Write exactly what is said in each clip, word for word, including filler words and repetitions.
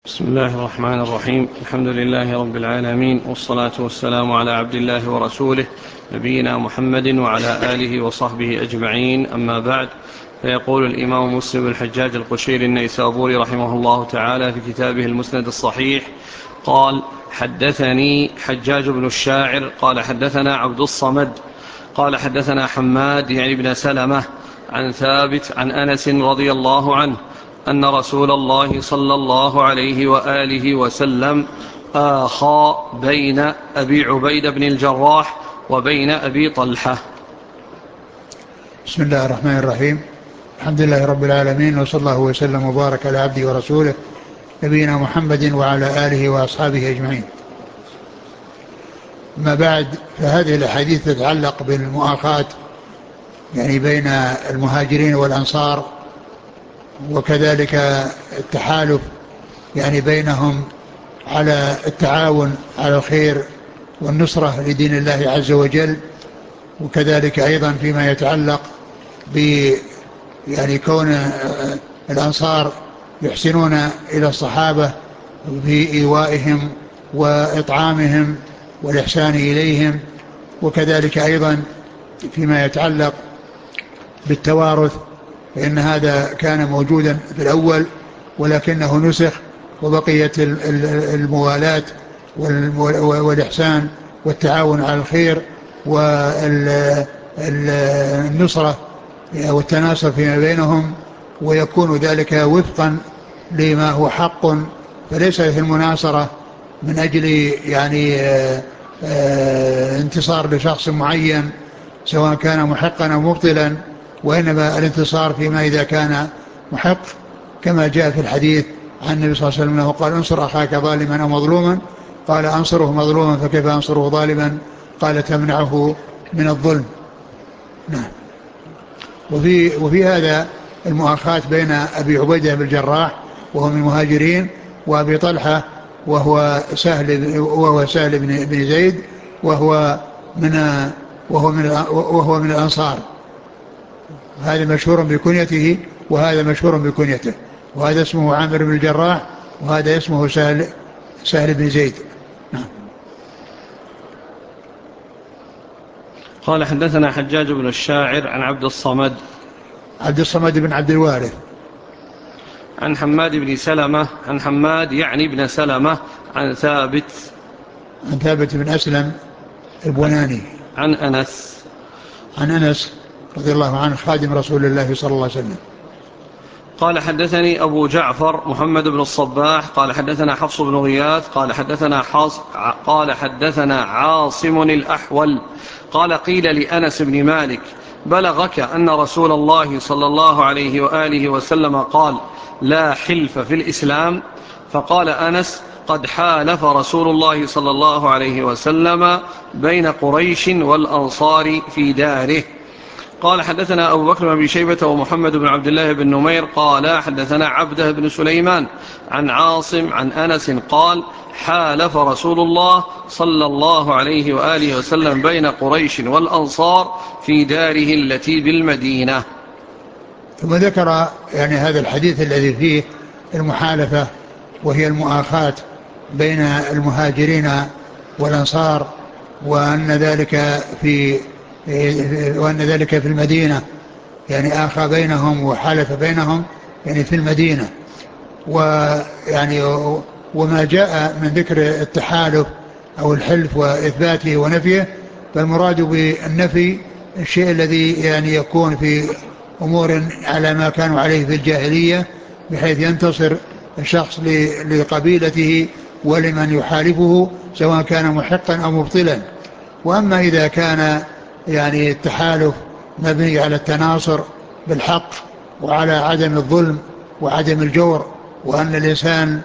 بسم الله الرحمن الرحيم. الحمد لله رب العالمين، والصلاة والسلام على عبد الله ورسوله نبينا محمد وعلى آله وصحبه أجمعين، أما بعد. فيقول الإمام مسلم الحجاج القشيري النيسابوري رحمه الله تعالى في كتابه المسند الصحيح قال: حدثني حجاج بن الشاعر قال حدثنا عبد الصمد قال حدثنا حماد يعني بن سلمة عن ثابت عن أنس رضي الله عنه أن رسول الله صلى الله عليه وآله وسلم آخى بين أبي عبيدة بن الجراح وبين أبي طلحة. بسم الله الرحمن الرحيم. الحمد لله رب العالمين، وصلى الله وسلم وبارك على عبده ورسوله نبينا محمد وعلى آله وأصحابه أجمعين. ما بعد، فهذه الحديث تتعلق بالمؤاخاة يعني بين المهاجرين والأنصار، وكذلك التحالف يعني بينهم على التعاون على الخير والنصرة لدين الله عز وجل، وكذلك أيضا فيما يتعلق ب يعني كون الأنصار يحسنون إلى الصحابة في إيوائهم وإطعامهم والإحسان إليهم، وكذلك أيضا فيما يتعلق بالتوارث، فإن هذا كان موجودا في الأول ولكنه نسخ، وبقيت الموالاة والإحسان والتعاون على الخير والنصرة والتناصر فيما بينهم، ويكون ذلك وفقا لما هو حق، فليس في المناصرة من أجل يعني آآ آآ انتصار لشخص معين سواء كان محقا أو مبطلا، وإنما الانتصار فيما إذا كان محق، كما جاء في الحديث عن النبي صلى الله عليه وسلم قال: انصر أخاك ظالما أو مظلوما، قال: أنصره مظلوما فكيف أنصره ظالما، قال: تمنعه من الظلم. نعم. وفي, وفي هذا المؤاخاة بين أبي عبيدة بن الجراح وهو من المهاجرين، وأبي طلحة وهو سهل وهو سهل بن زيد وهو من وهو من وهو من الأنصار. هذا مشهور بكنيته وهذا مشهور بكنيته، وهذا اسمه عامر بن الجراح وهذا اسمه سهل سهل بن زيد. نعم. قال: حدثنا حجاج بن الشاعر عن عبد الصمد عبد الصمد بن عبد الوارث عن حماد بن سلمة عن حماد يعني بن سلمة عن ثابت عن ثابت بن أسلم البناني عن أنس عن أنس رضي الله عنه خادم رسول الله صلى الله عليه وسلم. قال: حدثني أبو جعفر محمد بن الصباح قال حدثنا حفص بن غياث قال حدثنا حاص قال حدثنا عاصم الأحول قال: قيل لأنس بن مالك: بلغك أن رسول الله صلى الله عليه وآله وسلم قال: لا حلف في الإسلام؟ فقال أنس: قد حالف رسول الله صلى الله عليه وسلم بين قريش والأنصار في داره. قال: حدثنا أبو بكر بن شيبة ومحمد بن عبد الله بن نمير قال حدثنا عبده بن سليمان عن عاصم عن أنس قال: حالف رسول الله صلى الله عليه وآله وسلم بين قريش والأنصار في داره التي بالمدينة. ثم ذكر يعني هذا الحديث الذي فيه المحالفة، وهي المؤاخاة بين المهاجرين والأنصار، وأن ذلك في وأن ذلك في المدينة، يعني آخى بينهم وحالف بينهم يعني في المدينة. ويعني وما جاء من ذكر التحالف أو الحلف وإثباته ونفيه، فالمراد بالنفي الشيء الذي يعني يكون في أمور على ما كانوا عليه في الجاهلية، بحيث ينتصر الشخص لقبيلته ولمن يحالفه سواء كان محقا أو مبطلا. وأما إذا كان يعني التحالف مبني على التناصر بالحق وعلى عدم الظلم وعدم الجور، وأن الإنسان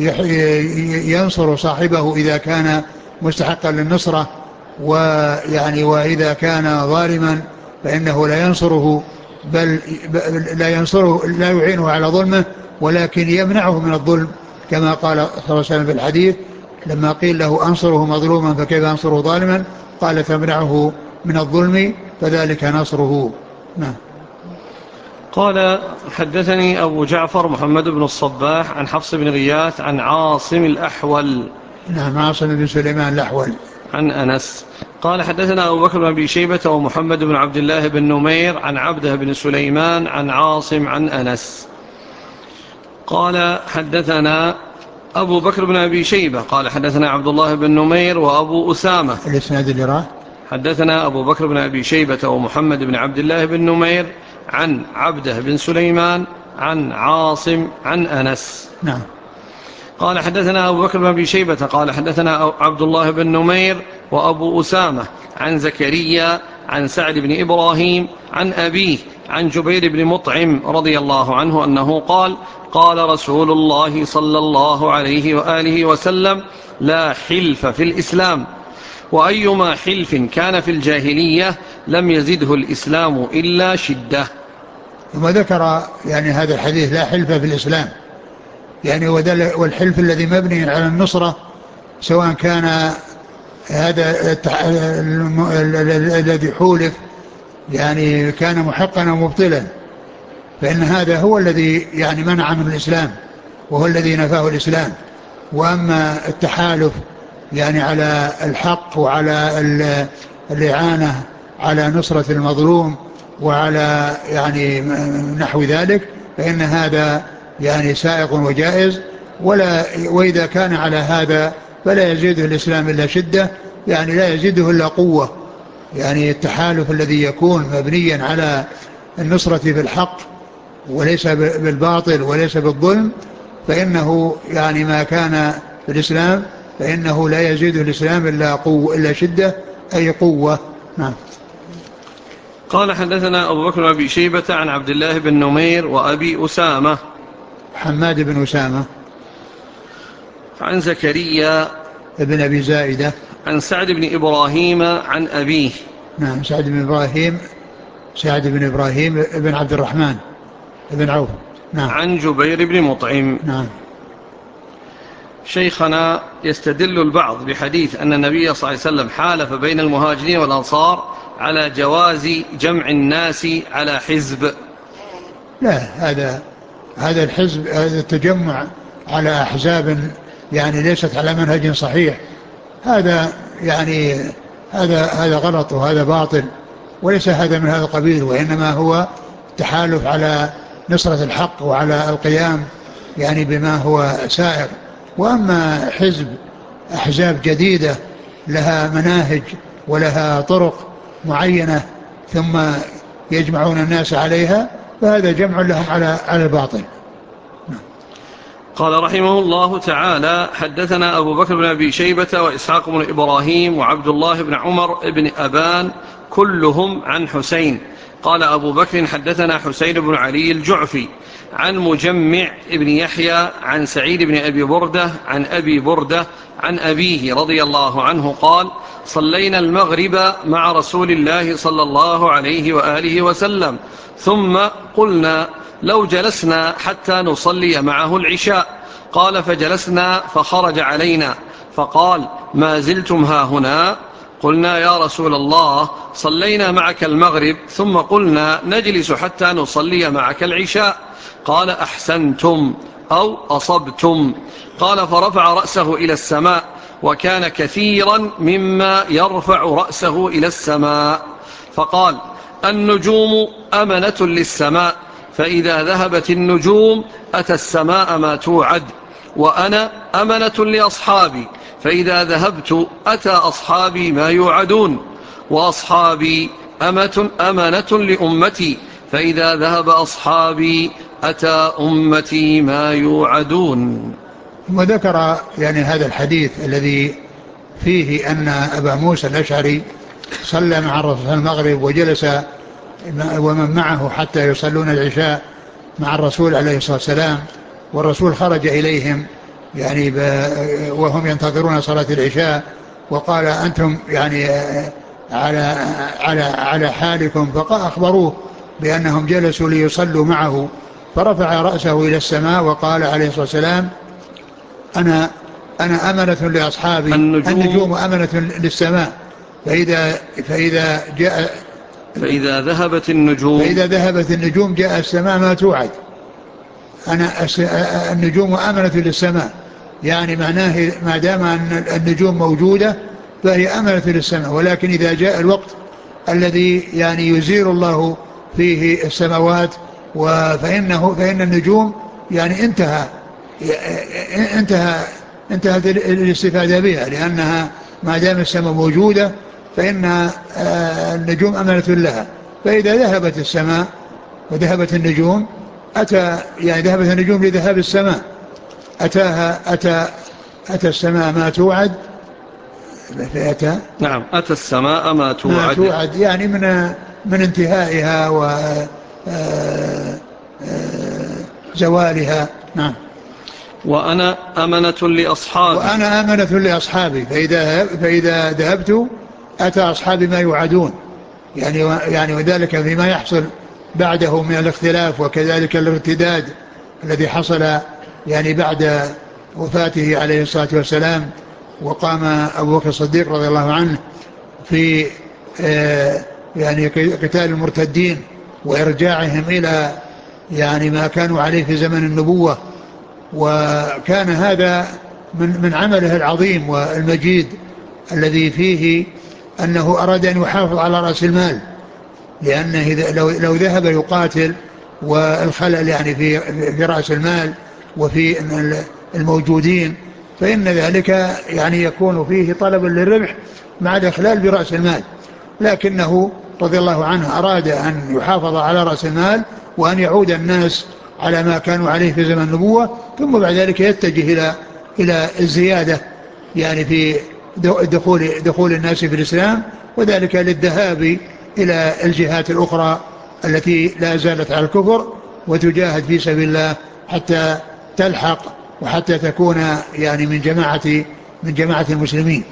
ينصر صاحبه إذا كان مستحقا للنصرة، ويعني وإذا كان ظالما فإنه لا ينصره، بل لا ينصره لا يعينه على ظلمه، ولكن يمنعه من الظلم، كما قال صلى الله عليه وسلم في الحديث لما قيل له: أنصره مظلوما فكيف أنصره ظالما، قال: تمنعه من الظلم فذلك نصره. نعم. قال حدثني أبو جعفر محمد بن الصباح عن حفص بن غياث عن عاصم الأحول. نعم، عاصم بن سليمان الأحول. عن أنس. قال حدثنا أبو بكر بن أبي شيبة ومحمد بن عبد الله بن نمير عن عبده بن سليمان عن عاصم عن أنس. قال حدثنا أبو بكر بن أبي شيبة قال حدثنا عبد الله بن نمير وأبو أسامة. الإسناد اللي راه حدثنا أبو بكر بن أبي شيبة ومحمد بن عبد الله بن نمير عن عبده بن سليمان عن عاصم عن أنس. نعم. قال حدثنا أبو بكر بن أبي شيبة قال حدثنا عبد الله بن نمير وأبو أسامة عن زكريا عن سعد بن إبراهيم عن أبيه عن جبير بن مطعم رضي الله عنه أنه قال قال رسول الله صلى الله عليه وآله وسلم لا حلف في الإسلام، وأيما حلف كان في الجاهلية لم يزده الإسلام إلا شدة. ثم ذكر يعني هذا الحديث لا حلف في الإسلام، يعني والحلف الذي مبني على النصرة سواء كان هذا الذي حولف يعني كان محقا أو مبطلا، فإن هذا هو الذي يعني منع من الإسلام وهو الذي نفاه الإسلام. وأما التحالف يعني على الحق وعلى الإعانة على نصرة المظلوم وعلى يعني نحو ذلك فإن هذا يعني سائغ وجائز، ولا وإذا كان على هذا فلا يزيده الإسلام إلا شدة، يعني لا يزيده إلا قوة. يعني التحالف الذي يكون مبنيا على النصرة بالحق وليس بالباطل وليس بالظلم فإنه يعني ما كان في الإسلام فإنه لا يزيد الإسلام إلا قوة إلا شدة أي قوة. نعم. قال حدثنا أبو بكر أبي شيبة عن عبد الله بن نمير وأبي أسامة حماد بن أسامة عن زكريا ابن أبي زائدة عن سعد بن إبراهيم عن أبيه. نعم، سعد بن إبراهيم سعد بن إبراهيم ابن عبد الرحمن ابن عوف. نعم. عن جبير بن مطعم. نعم. شيخنا يستدل البعض بحديث أن النبي صلى الله عليه وسلم حالف بين المهاجرين والأنصار على جواز جمع الناس على حزب. لا، هذا هذا الحزب هذا التجمع على أحزاب يعني ليست على منهج صحيح، هذا يعني هذا هذا غلط وهذا باطل، وليس هذا من هذا القبيل، وإنما هو تحالف على نصرة الحق وعلى القيام يعني بما هو سائر. وأما حزب أحزاب جديدة لها مناهج ولها طرق معينة ثم يجمعون الناس عليها فهذا جمع لهم على على الباطل. قال رحمه الله تعالى حدثنا أبو بكر بن أبي شيبة وإسحاق بن إبراهيم وعبد الله بن عمر بن أبان كلهم عن حسين. قال أبو بكر حدثنا حسين بن علي الجعفي عن مجمع بن يحيى عن سعيد بن أبي بردة عن أبي بردة عن أبيه رضي الله عنه قال صلينا المغرب مع رسول الله صلى الله عليه وآله وسلم ثم قلنا لو جلسنا حتى نصلي معه العشاء. قال فجلسنا فخرج علينا فقال ما زلتم هاهنا؟ قلنا يا رسول الله صلينا معك المغرب ثم قلنا نجلس حتى نصلي معك العشاء. قال أحسنتم أو أصبتم. قال فرفع رأسه إلى السماء وكان كثيرا مما يرفع رأسه إلى السماء فقال النجوم أمنة للسماء، فإذا ذهبت النجوم أتى السماء ما توعد، وأنا أمنة لأصحابي، فإذا ذهبت أتى أصحابي ما يوعدون، وأصحابي أمة أمنة لأمتي، فإذا ذهب أصحابي أتى أمتي ما يوعدون. وذكر يعني هذا الحديث الذي فيه أن أبا موسى الأشعري صلى مع الرسول المغرب وجلس ومن معه حتى يصلون العشاء مع الرسول عليه الصلاة والسلام، والرسول خرج إليهم يعني وهم ينتظرون صلاة العشاء وقال أنتم يعني على على على حالكم، فأخبروه بأنهم جلسوا ليصلوا معه، فرفع رأسه إلى السماء وقال عليه الصلاة والسلام أنا أنا أمنة لأصحابي، النجوم, النجوم أمنة للسماء، فإذا فإذا جاء فإذا ذهبت النجوم فإذا ذهبت النجوم جاء السماء ما توعد. أنا النجوم أمنة للسماء، يعني معناه ما دام أن النجوم موجودة فهي أمنة للسماء، ولكن إذا جاء الوقت الذي يعني يزيل الله فيه السماوات فإنه فإن النجوم يعني انتهى انتهى انتهت الاستفادة بها، لأنها ما دام السماء موجودة فإن النجوم أمنة لها. فإذا ذهبت السماء وذهبت النجوم أتى يعني ذهبت النجوم لذهاب السماء، أتاها أتى أتى السماء ما توعد. فأتى نعم أتى السماء ما توعد ما توعد يعني من من انتهائها و زوالها. نعم. وأنا أمنة لأصحابي وأنا أمنة لأصحابي فإذا فإذا ذهبت أتى أصحابي ما يوعدون، يعني يعني وذلك فيما يحصل بعده من الاختلاف، وكذلك الارتداد الذي حصل يعني بعد وفاته عليه الصلاة والسلام. وقام أبو بكر الصديق رضي الله عنه في يعني قتال المرتدين وإرجاعهم إلى يعني ما كانوا عليه في زمن النبوة، وكان هذا من من عمله العظيم والمجيد الذي فيه أنه أراد أن يحافظ على رأس المال، لأنه لو لو ذهب يقاتل والخلل يعني في في رأس المال وفي الموجودين فإن ذلك يعني يكون فيه طلب للربح مع الإخلال برأس المال، لكنه رضي الله عنه أراد أن يحافظ على رأس المال وأن يعود الناس على ما كانوا عليه في زمن النبوة، ثم بعد ذلك يتجه إلى إلى الزيادة يعني في دخول دخول الناس في الإسلام، وذلك للذهاب إلى الجهات الأخرى التي لا زالت على الكفر وتجاهد في سبيل الله حتى تلحق وحتى تكون يعني من جماعة من جماعة المسلمين.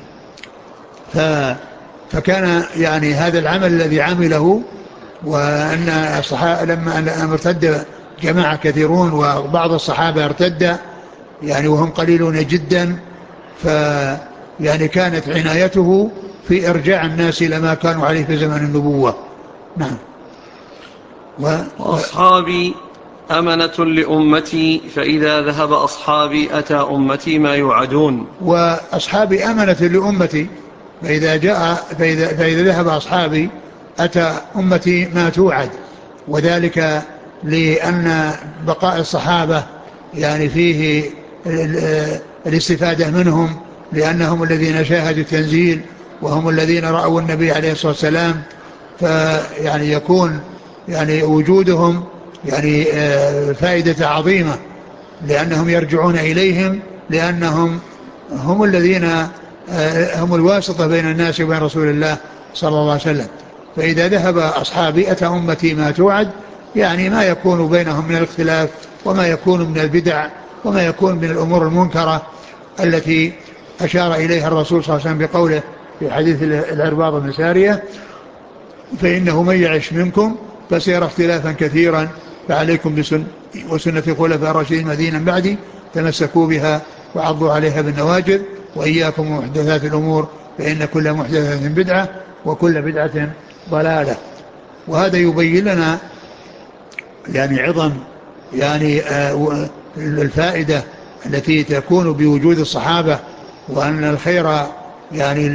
فكان يعني هذا العمل الذي عمله، وأن الصحابة لما ارتد جماعة كثيرون وبعض الصحابة ارتد يعني وهم قليلون جدا، فيعني كانت عنايته في إرجاع الناس إلى ما كانوا عليه في زمن النبوة. نعم. و... وأصحابي أمنة لأمتي فإذا ذهب أصحابي أتى أمتي ما يوعدون. وأصحابي أمنة لأمتي فإذا جاء فإذا, فإذا ذهب أصحابي أتى أمتي ما توعد، وذلك لأن بقاء الصحابة يعني فيه الاستفادة منهم، لأنهم الذين شاهدوا التنزيل وهم الذين رأوا النبي عليه الصلاة والسلام، فيعني يكون يعني وجودهم يعني فائدة عظيمة، لأنهم يرجعون إليهم، لأنهم هم الذين هم الواسطة بين الناس وبين رسول الله صلى الله عليه وسلم. فإذا ذهب أصحابي أتى أمتي ما توعد، يعني ما يكون بينهم من الاختلاف وما يكون من البدع وما يكون من الأمور المنكرة التي أشار إليها الرسول صلى الله عليه وسلم بقوله في حديث العرباض بن سارية: فإنه من يعش منكم فسيرى اختلافا كثيرا فعليكم بسنة وسنة خلفاء الراشدين المهديين بعدي تمسكوا بها وعضوا عليها بالنواجذ وإياكم ومحدثات الأمور فإن كل محدثة بدعة وكل بدعة ضلالة. وهذا يبين لنا يعني عظم يعني الفائدة التي تكون بوجود الصحابة، وأن الخير يعني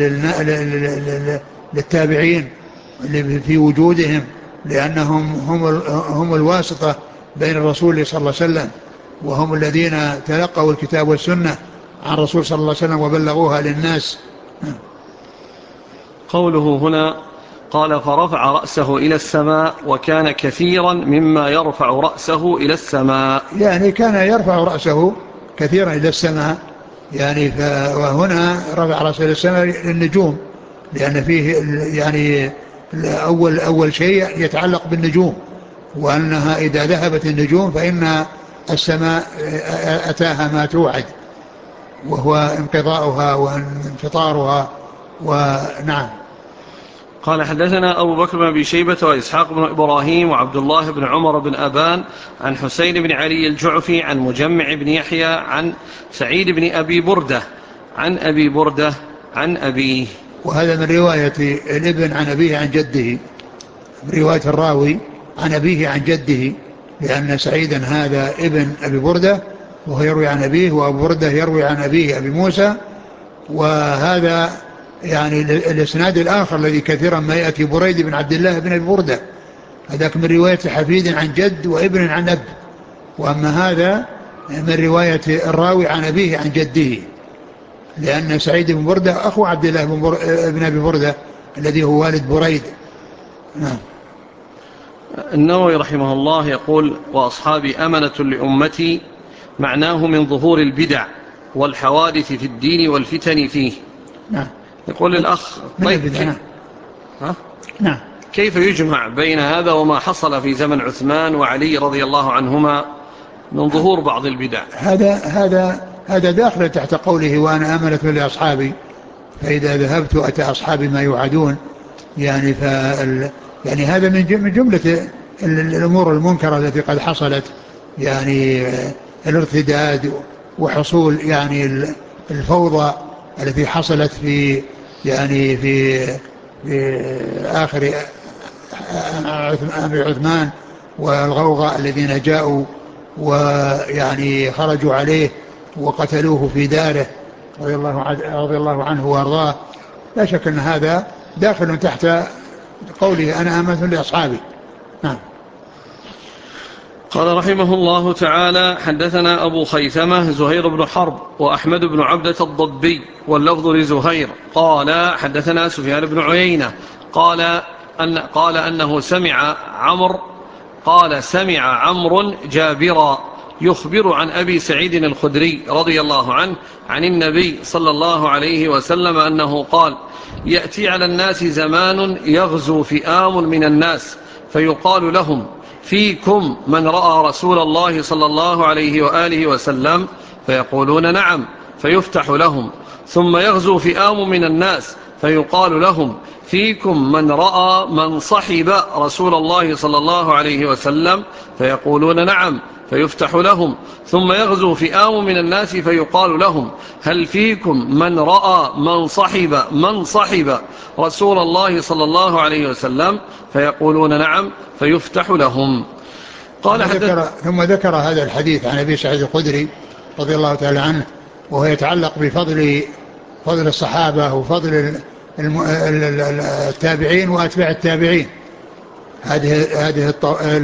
للتابعين في وجودهم، لأنهم هم هم الواسطة بين الرسول صلى الله عليه وسلم، وهم الذين تلقوا الكتاب والسنة عن الرسول صلى الله عليه وسلم وبلغوها للناس. قوله هنا قال فرفع رأسه إلى السماء، وكان كثيرا مما يرفع رأسه إلى السماء، يعني كان يرفع رأسه كثيرا إلى السماء، يعني وهنا رفع رأسه إلى السماء للنجوم، لأن فيه يعني أول, أول شيء يتعلق بالنجوم، وأنها إذا ذهبت النجوم فإن السماء أتاها ما توعد وهو انقضاؤها وانفطارها. ونعم. قال حدثنا أبو بكر بن أبي شيبة وإسحاق بن إبراهيم وعبد الله بن عمر بن أبان عن حسين بن علي الجعفي عن مجمع بن يحيى عن سعيد بن أبي بردة عن أبي بردة عن أبيه. وهذا من رواية الابن عن أبيه عن جده. رواية الراوي عن أبيه عن جده، لأن سعيدا هذا ابن أبي بردة وهو يروي عن أبيه، وأبو بردة يروي عن أبيه أبي موسى. وهذا يعني الإسناد الآخر الذي كثيرا ما يأتي بريد بن عبد الله بن أبي بردة، هذاك من رواية حفيد عن جد وابن عن أب، وأما هذا من رواية الراوي عن أبيه عن جده، لأن سعيد بن بردة أخو عبد الله بن, بر... بن أبي بردة الذي هو والد بريد. نعم. النووي رحمه الله يقول: وأصحابي أمنة لأمتي، معناه من ظهور البدع والحوادث في الدين والفتن فيه. نعم. يقول الأخ: طيب كي... ها؟ نعم. كيف يجمع بين هذا وما حصل في زمن عثمان وعلي رضي الله عنهما من ظهور بعض البدع؟ هذا هذا هذا داخل تحت قوله وأنا أمنة لأصحابي، فإذا ذهبت أتى أصحابي ما يوعدون، يعني فال يعني هذا من جملة الأمور المنكرة التي قد حصلت، يعني الارتداد وحصول يعني الفوضى التي حصلت في يعني في, في آخر أمر عثمان، والغوغاء الذين جاءوا ويعني خرجوا عليه وقتلوه في داره رضي الله عنه, رضي الله عنه وارضاه. لا شك أن هذا داخل تحت قوله أنا آمنت لأصحابي. نعم. قال رحمه الله تعالى: حدثنا أبو خيثمة زهير بن حرب وأحمد بن عبدة الضبي واللفظ لزهير قال حدثنا سفيان بن عيينة قال أن قال أنه سمع عمرو قال سمع عمرو جابرا يخبر عن أبي سعيد الخدري رضي الله عنه عن النبي صلى الله عليه وسلم أنه قال: يأتي على الناس زمان يغزو فئام من الناس فيقال لهم: فيكم من رأى رسول الله صلى الله عليه وآله وسلم؟ فيقولون: نعم. فيفتح لهم. ثم يغزو فئام من الناس فيقال لهم: فيكم من رأى من صحب رسول الله صلى الله عليه وسلم؟ فيقولون: نعم. فيفتح لهم. ثم يغزو فئام من الناس فيقال لهم: هل فيكم من رأى من صحب من صحب رسول الله صلى الله عليه وسلم؟ فيقولون: نعم. فيفتح لهم. قال ثم ذكر, ثم ذكر هذا الحديث عن أبي سعيد الخدري رضي الله تعالى عنه، وهو يتعلق بفضل فضل الصحابة وفضل التابعين وأتباع التابعين. هذه هذه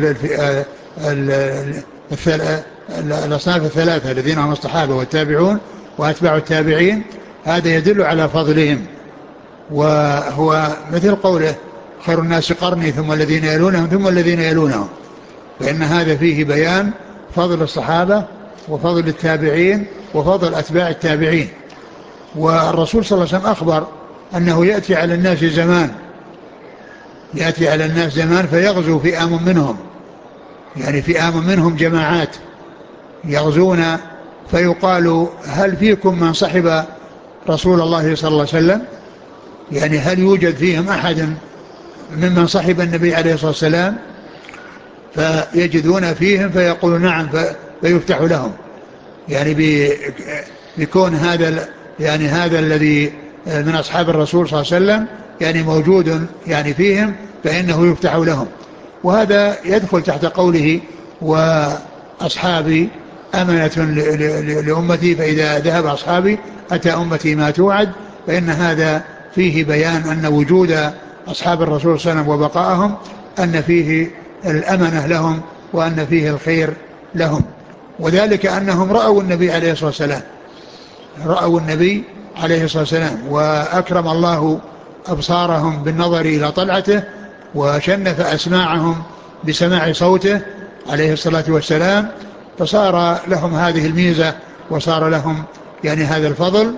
الأصناف الثلاثة الذين هم الصحابة والتابعون وأتباع التابعين، هذا يدل على فضلهم. وهو مثل قوله: خير الناس قرني ثم الذين يلونهم ثم الذين يلونهم، فإن هذا فيه بيان فضل الصحابة وفضل التابعين وفضل أتباع التابعين. والرسول صلى الله عليه وسلم أخبر أنه يأتي على الناس زمان يأتي على الناس زمان فيغزو فئام منهم، يعني فئام منهم جماعات يغزون، فيقال: هل فيكم من صحب رسول الله صلى الله عليه وسلم؟ يعني هل يوجد فيهم أحد ممن صحب النبي عليه الصلاة والسلام؟ فيجدون فيهم فيقولون: نعم. فيفتح لهم، يعني بيكون هذا يعني هذا الذي من أصحاب الرسول صلى الله عليه وسلم يعني موجود يعني فيهم، فإنه يفتح لهم. وهذا يدخل تحت قوله: وأصحابي أمنة لأمتي، فإذا ذهب أصحابي أتى أمتي ما توعد. فإن هذا فيه بيان أن وجود أصحاب الرسول صلى الله عليه وسلم وبقائهم أن فيه الأمنة لهم وأن فيه الخير لهم، وذلك أنهم رأوا النبي عليه الصلاة والسلام رأوا النبي عليه الصلاة والسلام وأكرم الله أبصارهم بالنظر إلى طلعته، وشنف أسماعهم بسماع صوته عليه الصلاة والسلام، فصار لهم هذه الميزة وصار لهم يعني هذا الفضل.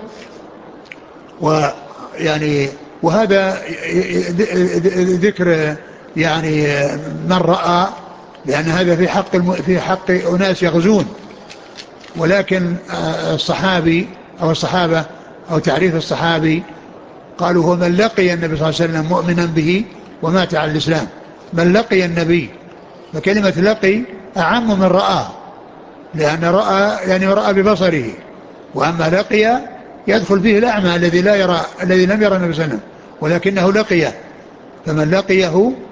ويعني وهذا ذكر يعني من رأى، لأن هذا في حق في حق أناس يغزون، ولكن الصحابي أو الصحابة أو تعريف الصحابي قالوا: هو من لقي النبي صلى الله عليه وسلم مؤمنا به ومات على الإسلام. من لقي النبي، فكلمة لقي أعم من رأى، لأن رأى يعني رأى ببصره، وأما لقي يدخل فيه الأعمى الذي لا يرى الذي لم يرى النبي صلى الله عليه وسلم ولكنه لقيه. فمن لقيه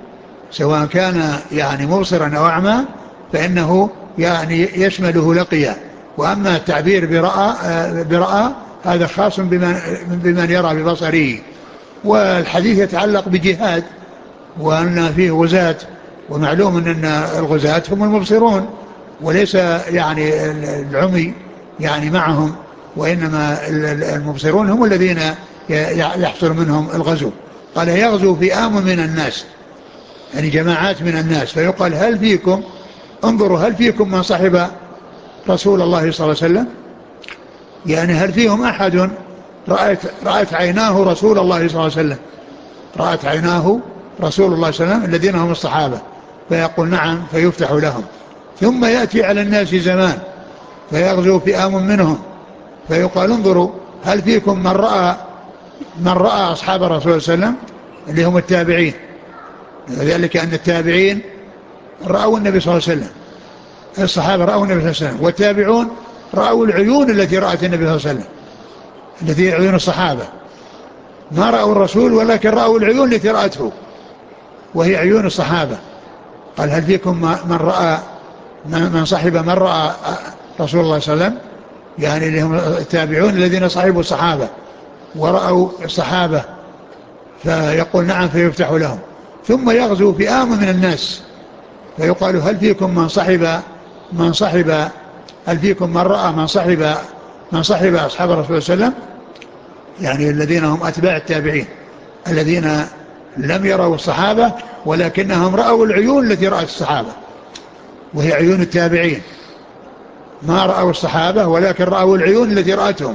سواء كان يعني مبصرا أو أعمى فإنه يعني يشمله لقيا. وأما التعبير برأى, برأى هذا خاص بمن, بمن يرى ببصره. والحديث يتعلق بجهاد وأن فيه غزاة، ومعلوم أن الغزاة هم المبصرون وليس يعني العمي يعني معهم، وإنما المبصرون هم الذين يحصل منهم الغزو. قال يغزو فئام من الناس يعني جماعات من الناس، فيقال هل فيكم، انظروا هل فيكم من صحب رسول الله صلى الله عليه وسلم، يعني هل فيهم أحد رأت, رأت عيناه رسول الله صلى الله عليه وسلم، رأت عيناه رسول الله صلى الله عليه وسلم الذين هم الصحابة، فيقول نعم فيفتح لهم. ثم يأتي على الناس زمان فيغزو فئام منهم فيقال انظروا هل فيكم من رأى من رأى أصحاب الرسول صلى الله عليه وسلم اللي هم التابعين، وذلك أن التابعين رأوا النبي صلى الله عليه وسلم، الصحابة رأوا النبي صلى الله عليه وسلم، والتابعون رأوا العيون التي رأت النبي صلى الله عليه وسلم التي هي عيون الصحابة، ما رأوا الرسول ولكن رأوا العيون التي رأته وهي عيون الصحابة. قال هل فيكم من رأى من صحب من رأى رسول الله صلى الله عليه وسلم، يعني اللي هم التابعون الذين صحبوا الصحابة ورأوا الصحابة، فيقول نعم فيفتح لهم. ثم يغزو فئام من الناس فيقال هل فيكم من صحب من صحب هل فيكم من رأى من صحب من صحب أصحاب الرسول صلى الله عليه وسلم، يعني الذين هم أتباع التابعين الذين لم يروا الصحابة ولكنهم رأوا العيون التي رأت الصحابة وهي عيون التابعين، ما رأوا الصحابة ولكن رأوا العيون التي رأتهم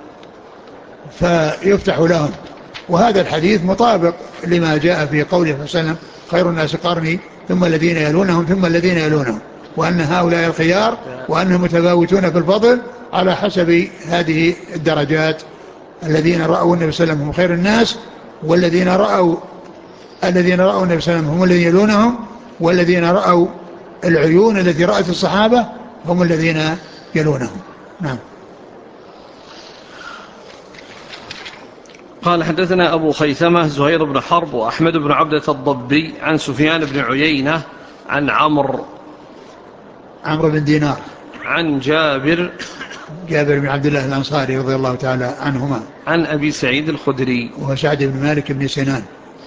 فيفتح لهم. وهذا الحديث مطابق لما جاء في قوله صلى الله عليه وسلم خير الناس قرني ثم الذين يلونهم ثم الذين يلونهم، وأن هؤلاء الخيار وأنهم متفاوتون في الفضل على حسب هذه الدرجات. الذين رأوا النبي صلى الله عليه وسلم هم خير الناس، والذين رأوا الذين رأوا النبي صلى الله عليه وسلم هم الذين يلونهم، والذين رأوا العيون التي رأت الصحابة هم الذين يلونهم. نعم. قال حدثنا أبو خيثمة زهير بن حرب وأحمد بن عبدة الضبي عن سفيان بن عيينة عن عمرو عمرو بن دينار عن جابر جابر بن عبد الله الأنصاري رضي الله تعالى عنهما عن أبي سعيد الخدري وسعد بن مالك بن سنان.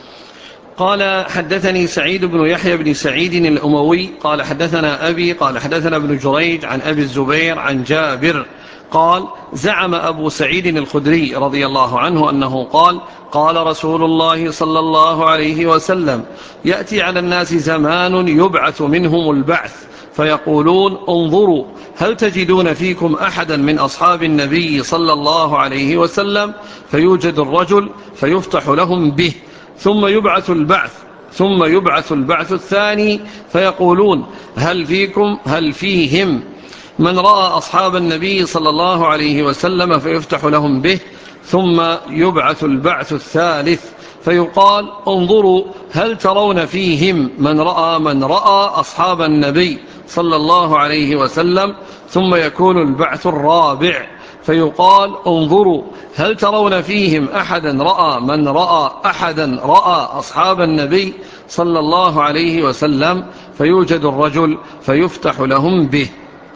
قال حدثني سعيد بن يحيى بن سعيد الأموي قال حدثنا أبي قال حدثنا ابن جريج عن أبي الزبير عن جابر قال زعم أبو سعيد الخدري رضي الله عنه أنه قال قال رسول الله صلى الله عليه وسلم يأتي على الناس زمان يبعث منهم البعث فيقولون انظروا هل تجدون فيكم أحدا من أصحاب النبي صلى الله عليه وسلم، فيوجد الرجل فيفتح لهم به، ثم يبعث البعث ثم يبعث البعث الثاني فيقولون هل فيكم هل فيهم من رأى أصحاب النبي صلى الله عليه وسلم، فيفتح لهم به، ثم يبعث البعث الثالث فيقال انظروا هل ترون فيهم من رأى من رأى أصحاب النبي صلى الله عليه وسلم، ثم يكون البعث الرابع فيقال انظروا هل ترون فيهم أحدا رأى من رأى أحدا رأى أصحاب النبي صلى الله عليه وسلم، فيوجد الرجل فيفتح لهم به.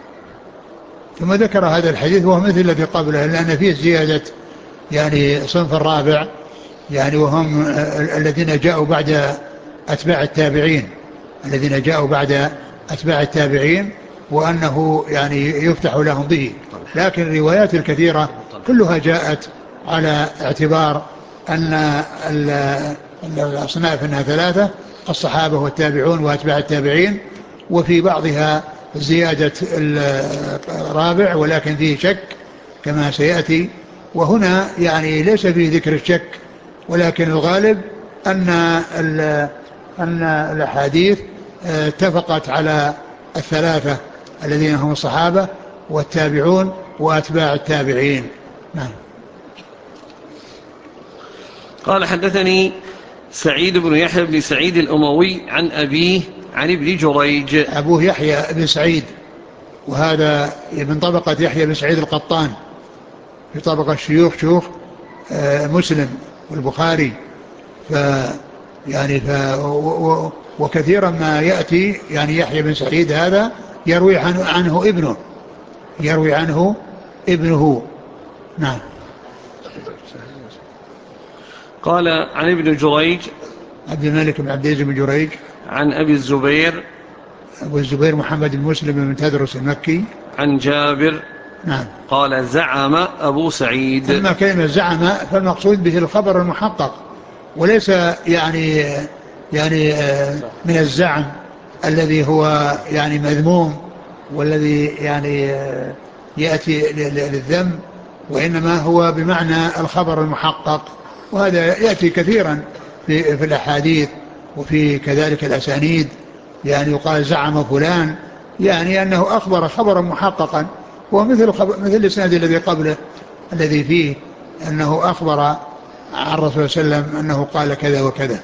ثم ذكر هذا الحديث وهو مثل الذي قبله، لأن فيه زيادة يعني صنف الرابع، يعني وهم الذين جاءوا بعد أتباع التابعين الذين جاءوا بعد أتباع التابعين وأنه يعني يفتح لهم به. لكن الروايات الكثيرة كلها جاءت على اعتبار أن الأصناف أنها ثلاثة: الصحابة والتابعون وأتباع التابعين، وفي بعضها زيادة الرابع ولكن فيه شك كما سيأتي. وهنا يعني ليس فيه ذكر الشك، ولكن الغالب أن أن الأحاديث اتفقت على الثلاثة الذين هم الصحابة والتابعون وأتباع التابعين. نعم. قال حدثني سعيد بن يحيى بن سعيد الأموي عن أبيه عن ابن جريج. أبوه يحيى بن سعيد، وهذا من طبقة يحيى بن سعيد القطان في طبقة الشيوخ شيوخ مسلم والبخاري، ف يعني ف وكثيرا ما يأتي يعني يحيى بن سعيد هذا يروي عنه, عنه ابنه يروي عنه ابنه. نعم. قال عن ابن جريج عبد الملك بن عبد العزيز بن جريج عن أبي الزبير أبو الزبير محمد بن مسلم بن تدرس المكي عن جابر نعم قال زعم أبو سعيد. أما كلمة زعم فالمقصود به الخبر المحقق، وليس يعني يعني من الزعم الذي هو يعني مذموم والذي يعني يأتي للذم، وإنما هو بمعنى الخبر المحقق، وهذا يأتي كثيرا في, في الأحاديث وفي كذلك الأسانيد، يعني يقال زعم فلان يعني أنه أخبر خبرا محققا، ومثل مثل الإسناد الذي قبله الذي فيه أنه أخبر عن الرسول صلى الله عليه وسلم أنه قال كذا وكذا.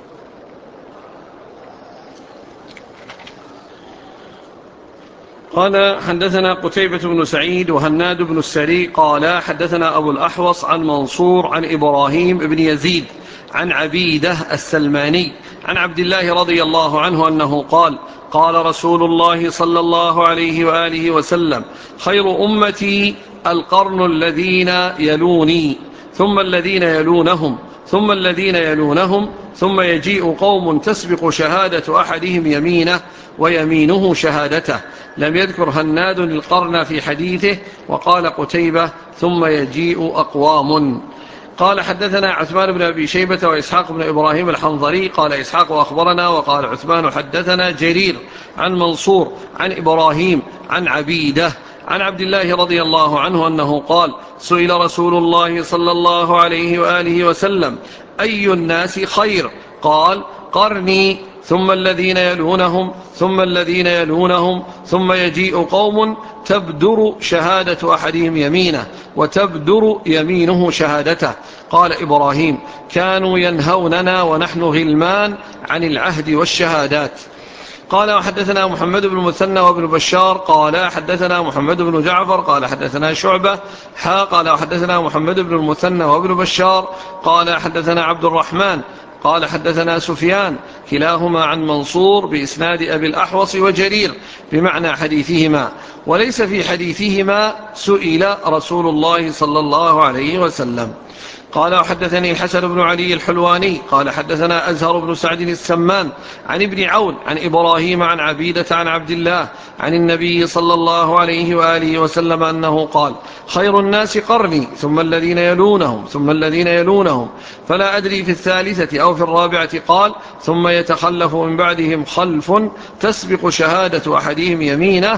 قال حدثنا قتيبة بن سعيد وهناد بن السري قال حدثنا أبو الأحوص عن منصور عن إبراهيم بن يزيد عن عبيدة السلماني عن عبد الله رضي الله عنه أنه قال قال رسول الله صلى الله عليه وآله وسلم خير أمتي القرن الذين يلوني ثم الذين يلونهم ثم الذين يلونهم ثم يجيء قوم تسبق شهادة أحدهم يمينه ويمينه شهادته. لم يذكر هناد القرن في حديثه. وقال قتيبة ثم يجيء أقوام. قال حدثنا عثمان بن أبي شيبة وإسحاق بن إبراهيم الحنظري قال إسحاق أخبرنا وقال عثمان حدثنا جرير عن منصور عن إبراهيم عن عبيدة عن عبد الله رضي الله عنه أنه قال سئل رسول الله صلى الله عليه وآله وسلم أي الناس خير؟ قال قرني ثم الذين يلونهم ثم الذين يلونهم ثم يجيء قوم تبدر شهادة أحدهم يمينه وتبدر يمينه شهادته. قال إبراهيم كانوا ينهوننا ونحن غلمان عن العهد والشهادات. قال وحدثنا محمد بن المثنى وابن بشار قال حدثنا محمد بن جعفر قال حدثنا شعبة حا قال وحدثنا محمد بن المثنى وابن بشار قال حدثنا عبد الرحمن قال حدثنا سفيان كلاهما عن منصور بإسناد أبي الأحوص وجرير بمعنى حديثهما، وليس في حديثهما سئل رسول الله صلى الله عليه وسلم. قال وحدثني الحسن بن علي الحلواني قال حدثنا أزهر بن سعد السمان عن ابن عون عن إبراهيم عن عبيدة عن عبد الله عن النبي صلى الله عليه وآله وسلم أنه قال خير الناس قرني ثم الذين يلونهم ثم الذين يلونهم فلا أدري في الثالثة أو في الرابعة قال ثم يتخلف من بعدهم خلف تسبق شهادة أحدهم يمينه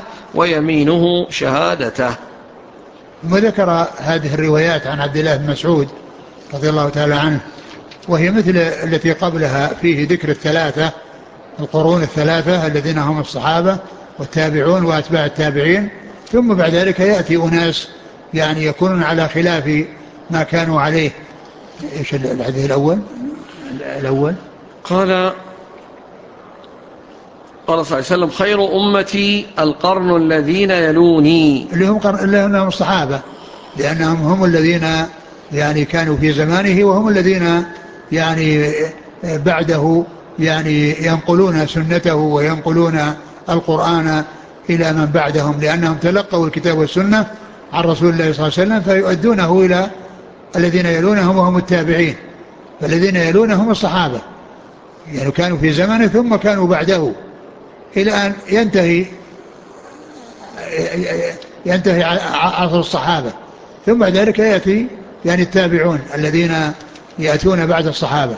ويمينه شهادته. ثم ذكر هذه الروايات عن عبد الله بن مسعود رضي الله تعالى عنه، وهي مثل التي قبلها فيه ذكر الثلاثة القرون الثلاثة الذين هم الصحابة والتابعون وأتباع التابعين، ثم بعد ذلك يأتي أناس يعني يكونون على خلاف ما كانوا عليه. إيش الحديث الأول الأول قال قال صلى الله عليه وسلم خير أمتي القرن الذين يلوني اللي هم, اللي هم الصحابة، لأنهم هم الذين يعني كانوا في زمانه وهم الذين يعني بعده يعني ينقلون سنته وينقلون القرآن إلى من بعدهم، لأنهم تلقوا الكتاب والسنة عن رسول الله صلى الله عليه وسلم فيؤدونه إلى الذين يلونهم وهم التابعين، فالذين يلونهم الصحابة يعني كانوا في زمنه ثم كانوا بعده إلى أن ينتهي ينتهي عصر الصحابة، ثم بعد ذلك يأتي يعني التابعون الذين يأتون بعد الصحابة.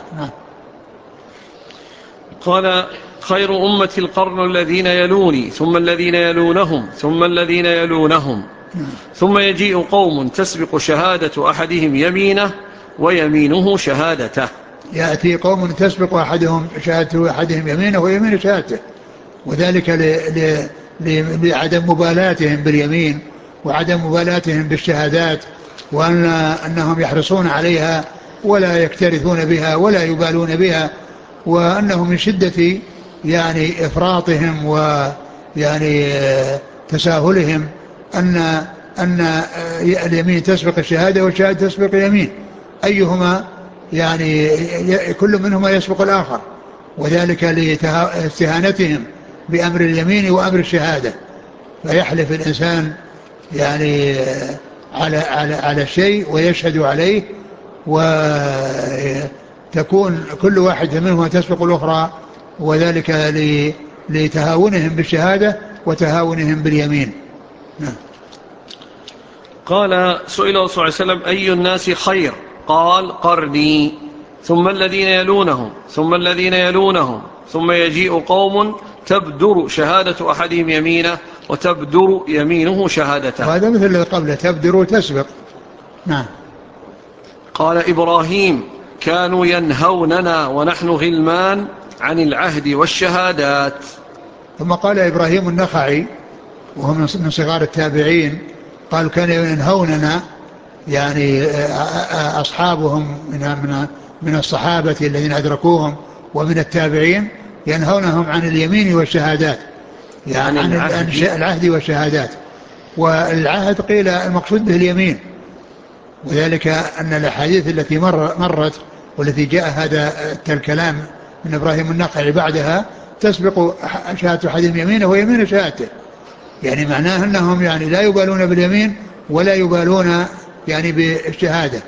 قال خير أمة القرن الذين يلوني ثم الذين يلونهم ثم الذين يلونهم ثم يجيء قوم تسبق شهادة أحدهم يمينه ويمينه شهادته. يأتي قوم تسبق أحدهم شهادة أحدهم يمينه ويمينه شهادته، وذلك لعدم مبالاتهم باليمين وعدم مبالاتهم بالشهادات، وأن أنهم يحرصون عليها ولا يكترثون بها ولا يبالون بها، وأنهم من شدة يعني إفراطهم ويعني تساهلهم أن أن اليمين تسبق الشهادة والشهادة تسبق اليمين، أيهما يعني كل منهما يسبق الآخر، وذلك لاستهانتهم بأمر اليمين وأمر الشهادة. فيحلف الإنسان يعني على, على, على شيء ويشهد عليه، وتكون كل واحد منهما تسبق الأخرى، وذلك لتهاونهم بالشهادة وتهاونهم باليمين. قال سئل صلى الله عليه وسلم أي الناس خير؟ قال قرني، ثم الذين يلونهم، ثم الذين يلونهم، ثم يجيء قوم تبدر شهادة أحدهم يمينه وتبدر يمينه شهادته. وهذا مثل الذي قبله، تبدر وتسبق. نعم. قال إبراهيم كانوا ينهوننا ونحن غلمان عن العهد والشهادات. ثم قال إبراهيم النخعي وهو من صغار التابعين، قال كانوا ينهوننا، يعني أصحابهم من من الصحابة الذين أدركوهم ومن التابعين، ينهونهم عن اليمين والشهادات، يعني عن, عن العهد والشهادات. والعهد قيل المقصود به اليمين، وذلك أن الأحاديث التي مر مرت والتي جاء هذا الكلام من إبراهيم النخعي بعدها تسبق شهادة أحدهم يمينه ويمين شهادته، يعني معناه أنهم يعني لا يبالون باليمين ولا يبالون يعني بالشهادة.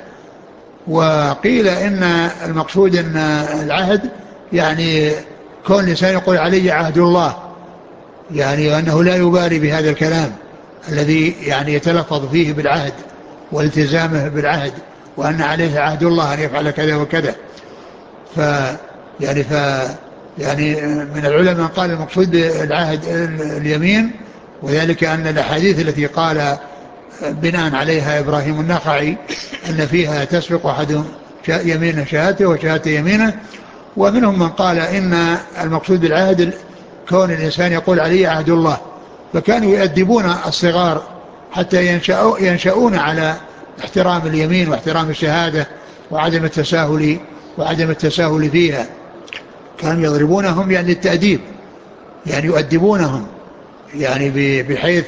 وقيل إن المقصود أن العهد يعني كون الإنسان يقول علي عهد الله، يعني أنه لا يبالي بهذا الكلام الذي يعني يتلفظ فيه بالعهد والتزامه بالعهد، وأن عليه عهد الله أن يفعل كذا وكذا. ف يعني ف يعني من العلماء قال المقصود بالعهد اليمين، وذلك أن الأحاديث التي قال بناء عليها إبراهيم النخعي أن فيها تسبق أحد يمين شهادته وشهادته يمينه. ومنهم من قال إن المقصود بالعهد كون الإنسان يقول عليه عهد الله، فكانوا يؤدبون الصغار حتى ينشأوا ينشأون على احترام اليمين واحترام الشهادة وعدم التساهل وعدم التساهل فيها. كانوا يضربونهم يعني للتأديب، يعني يؤدبونهم يعني بحيث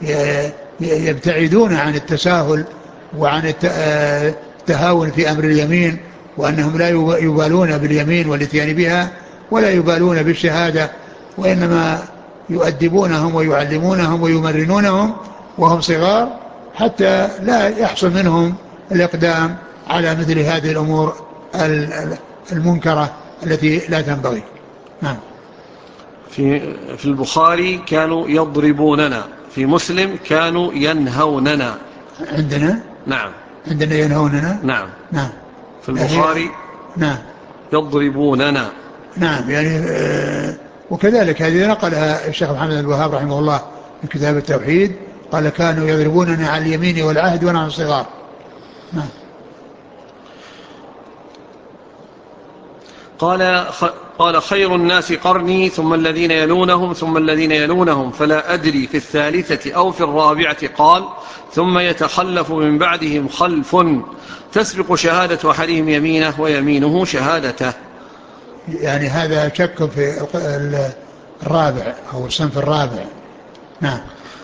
يبتعدون عن التساهل وعن التهاون في أمر اليمين، وأنهم لا يبالون باليمين والاتيان بها ولا يبالون بالشهادة، وإنما يؤدبونهم ويعلمونهم ويمرنونهم وهم صغار حتى لا يحصل منهم الإقدام على مثل هذه الأمور المنكرة التي لا تنبغي. نعم. في في البخاري كانوا يضربوننا، في مسلم كانوا ينهوننا. عندنا نعم عندنا ينهوننا. نعم نعم. في البخاري نعم يضربوننا. نعم يعني آه وكذلك هذه نقلها الشيخ محمد الوهاب رحمه الله في كتاب التوحيد، قال كانوا يضربوننا على اليمين والعهد ونحن صغار. نعم. قال قال خير الناس قرني ثم الذين يلونهم ثم الذين يلونهم فلا أدري في الثالثة أو في الرابعة. قال ثم يتخلف من بعدهم خلف تسبق شهادة أحدهم يمينه ويمينه شهادته. يعني هذا شك في الرابع أو الصنف الرابع. نعم.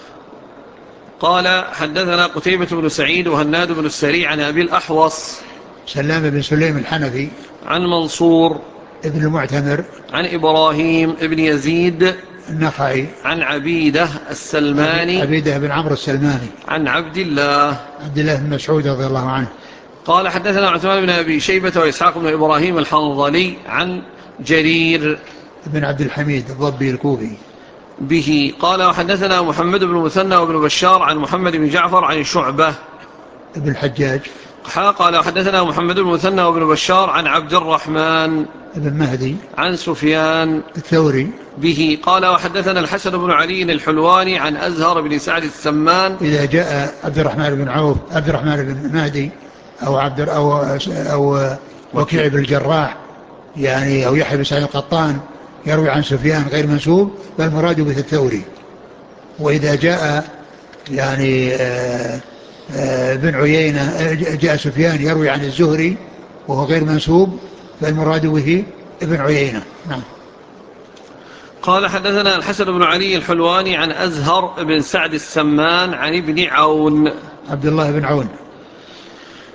قال حدثنا قتيبة بن سعيد وهناد بن السريع عن أبي الأحوص سلام بن سليم الحنفي عن منصور ابن المعتمر عن إبراهيم ابن يزيد النخعي عن عبيدة السلماني عبيدة بن عمرو السلماني عن عبد الله عبد الله بن مسعود رضي الله عنه. قال حدثنا عثمان بن أبي شيبة وإسحاق بن إبراهيم الحنظلي عن جرير بن عبد الحميد الضبي الكوفي به. قال وحدثنا محمد بن مثنى وابن بشار عن محمد بن جعفر عن شعبة ابن الحجاج. قال وحدثنا محمد بن مثنى وابن بشار عن عبد الرحمن بن مهدي عن سفيان الثوري به. قال وحدثنا الحسن بن علي الحلواني عن أزهر بن سعد السمان. إذا جاء عبد الرحمن بن عوف عبد الرحمن بن مهدي أو عبد أو أو وكيع بن الجراح يعني أو يحيى بن سعيد القطان يروي عن سفيان غير منسوب فالمراد به الثوري. وإذا جاء يعني آآ آآ بن عيينة جاء سفيان يروي عن الزهري وهو غير منسوب فالمراد به ابن عيينة. نعم. قال حدثنا الحسن بن علي الحلواني عن أزهر بن سعد السمان عن ابن عون عبد الله بن عون.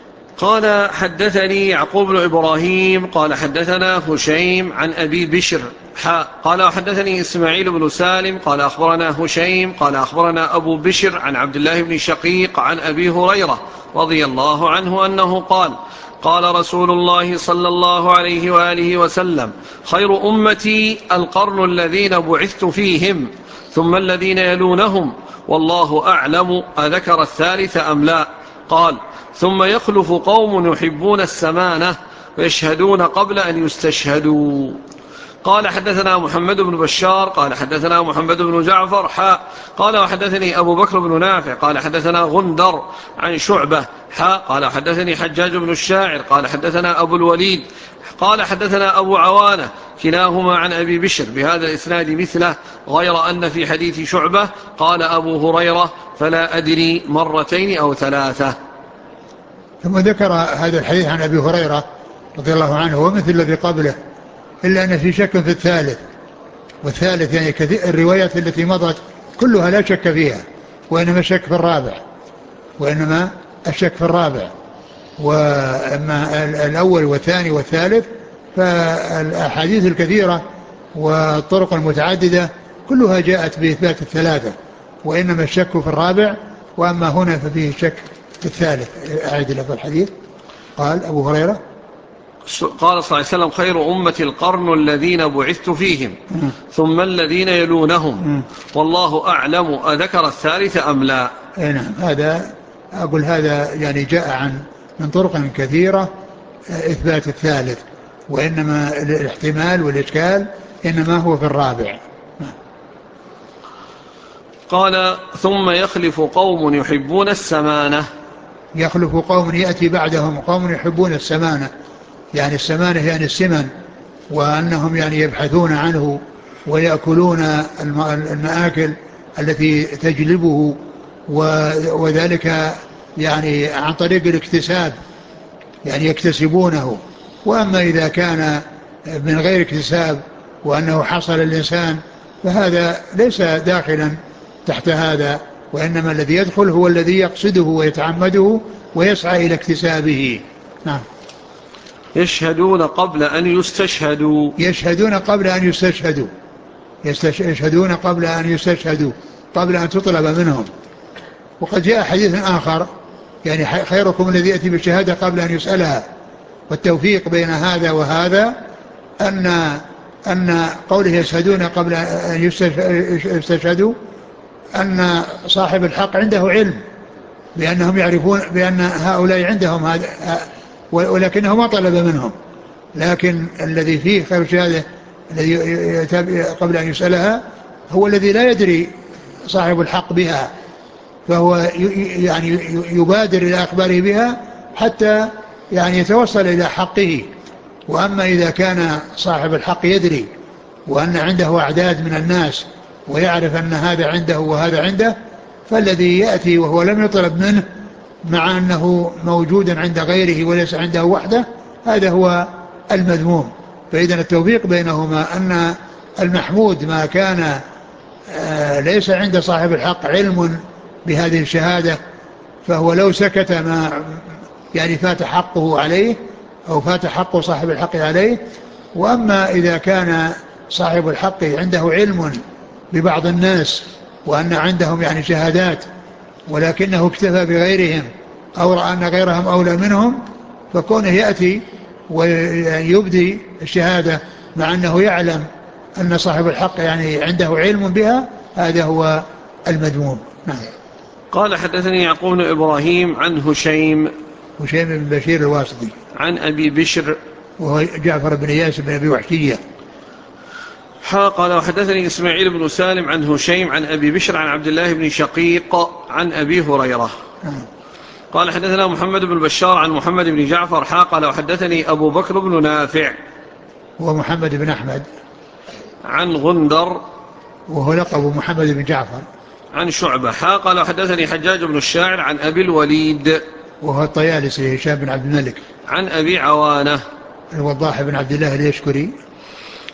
قال حدثني يعقوب بن إبراهيم قال حدثنا هشيم عن أبي بشر حاء قال وحدثني إسماعيل بن سالم قال أخبرنا هشيم قال أخبرنا أبو بشر عن عبد الله بن شقيق عن أبي هريرة رضي الله عنه أنه قال قال رسول الله صلى الله عليه وآله وسلم خير أمتي القرن الذين بعثت فيهم ثم الذين يلونهم والله أعلم أذكر الثالث أم لا. قال ثم يخلف قوم يحبون السمانة ويشهدون قبل أن يستشهدوا. قال حدثنا محمد بن بشار قال حدثنا محمد بن جعفر حاء قال وحدثني أبو بكر بن نافع قال حدثنا غندر عن شعبة حاء قال حدثني حجاج بن الشاعر قال حدثنا أبو الوليد قال حدثنا أبو عوانة كلاهما عن أبي بشر بهذا الإسناد مثله غير أن في حديث شعبة قال أبو هريرة فلا أدري مرتين أو ثلاثة. ثم ذكر هذا الحديث عن أبي هريرة رضي الله عنه ومثل الذي قبله إلا أن في شك في الثالث، والثالث يعني كثير الروايات التي مضت كلها لا شك فيها، وإنما الشك في الرابع وإنما الشك في الرابع وأما الأول والثاني والثالث فالأحاديث الكثيرة والطرق المتعددة كلها جاءت بإثبات الثلاثة، وإنما الشك في الرابع، وأما هنا ففيه شك في الثالث. أعيد لفظ الحديث. قال أبو هريرة قال صلى الله عليه وسلم خير أمة القرن الذين بعثت فيهم ثم الذين يلونهم والله أعلم أذكر الثالث أم لا. نعم، هذا أقول هذا يعني جاء عن من طرق كثيرة إثبات الثالث، وإنما الاحتمال والإشكال إنما هو في الرابع. قال ثم يخلف قوم يحبون السمانة. يخلف قوم يأتي بعدهم قوم يحبون السمانة، يعني السمانة يعني السمن، وأنهم يعني يبحثون عنه ويأكلون المآكل التي تجلبه، وذلك يعني عن طريق الاكتساب، يعني يكتسبونه. وأما إذا كان من غير اكتساب وأنه حصل الإنسان فهذا ليس داخلا تحت هذا، وإنما الذي يدخل هو الذي يقصده ويتعمده ويسعى إلى اكتسابه. نعم. يشهدون قبل أن يستشهدوا. يشهدون قبل أن يستشهدوا يشهدون قبل أن يستشهدوا قبل أن تطلب منهم. وقد جاء حديث آخر يعني خيركم الذي يأتي بالشهادة قبل أن يسألها. والتوفيق بين هذا وهذا أن أن قوله يشهدون قبل أن يستشهدوا أن صاحب الحق عنده علم بأنهم يعرفون بأن هؤلاء عندهم هذا، ولكنه ما طلب منهم. لكن الذي فيه خير الشهادة الذي قبل أن يسألها هو الذي لا يدري صاحب الحق بها، فهو يعني يبادر إلى أخباره بها حتى يعني يتوصل إلى حقه. وأما إذا كان صاحب الحق يدري وأن عنده أعداد من الناس ويعرف أن هذا عنده وهذا عنده، فالذي يأتي وهو لم يطلب منه مع أنه موجودا عند غيره وليس عنده وحده، هذا هو المذموم. فإذن التوفيق بينهما أن المحمود ما كان ليس عند صاحب الحق علم بهذه الشهادة، فهو لو سكت ما يعني فات حقه عليه أو فات حق صاحب الحق عليه. وأما إذا كان صاحب الحق عنده علم ببعض الناس وأن عندهم يعني شهادات ولكنه اكتفى بغيرهم أو رأى أن غيرهم أولى منهم، فكونه يأتي ويبدي الشهادة مع أنه يعلم أن صاحب الحق يعني عنده علم بها، هذا هو المذموم. نعم. قال حدثني يعقوب بن إبراهيم عن هشيم هشيم بن بشير الواسطي عن أبي بشر وهو جعفر بن إياس بن أبي وحشية. قال وحدثني إسماعيل بن سالم عن هشيم عن أبي بشر عن عبد الله بن شقيق عن أبي هريرة. قال حدثنا محمد بن بشار عن محمد بن جعفر قال وحدثني أبو بكر بن نافع هو محمد بن أحمد عن غندر وهو لقب محمد بن جعفر عن شعبة قال وحدثني حجاج بن الشاعر عن أبي الوليد وهو الطيالسي هشام بن عبد الملك عن أبي عوانة الوضاح بن عبد الله اليشكري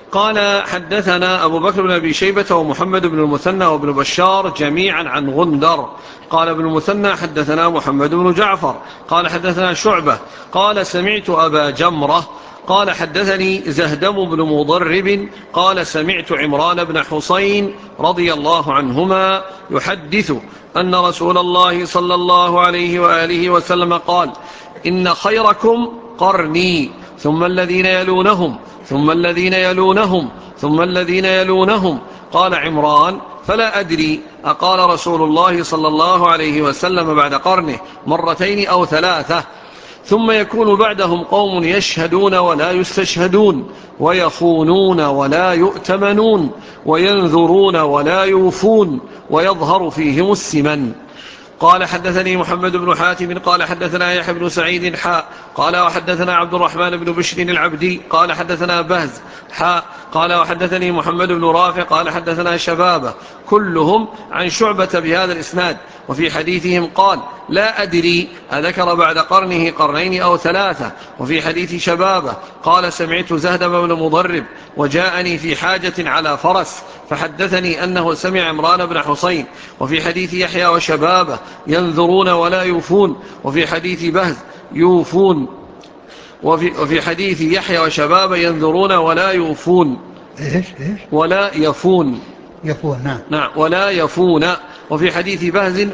قال حدثنا أبو بكر بن أبي شيبة ومحمد بن المثنى وابن بشار جميعا عن غندر. قال ابن المثنى حدثنا محمد بن جعفر قال حدثنا شعبة قال سمعت أبا جمرة قال حدثني زهدم بن مضرب قال سمعت عمران بن حسين رضي الله عنهما يحدث أن رسول الله صلى الله عليه وآله وسلم قال إن خيركم قرني ثم الذين يلونهم ثم الذين يلونهم ثم الذين يلونهم. قال عمران فلا أدري أقال رسول الله صلى الله عليه وسلم بعد قرنه مرتين أو ثلاثة. ثم يكون بعدهم قوم يشهدون ولا يستشهدون ويخونون ولا يؤتمنون وينذرون ولا يوفون ويظهر فيهم السمن. قال حدثني محمد بن حاتم قال حدثنا يحيى بن سعيد حاء قال وحدثنا عبد الرحمن بن بشر العبدي قال حدثنا بهز حاء قال وحدثني محمد بن رافع قال حدثنا شبابه كلهم عن شعبة بهذا الإسناد. وفي حديثهم قال لا أدري أذكر بعد قرنه قرنين أو ثلاثة. وفي حديث شبابه قال سمعت زهدم بن مضرب وجاءني في حاجة على فرس فحدثني أنه سمع عمران بن حسين. وفي حديث يحيى وشبابه ينذرون ولا يوفون. وفي حديث بهز يوفون. وفي, وفي حديث يحيى وشبابه ينذرون ولا يوفون إيش إيش ولا يفون يفون نعم نعم ولا يفون. وفي حديث بهز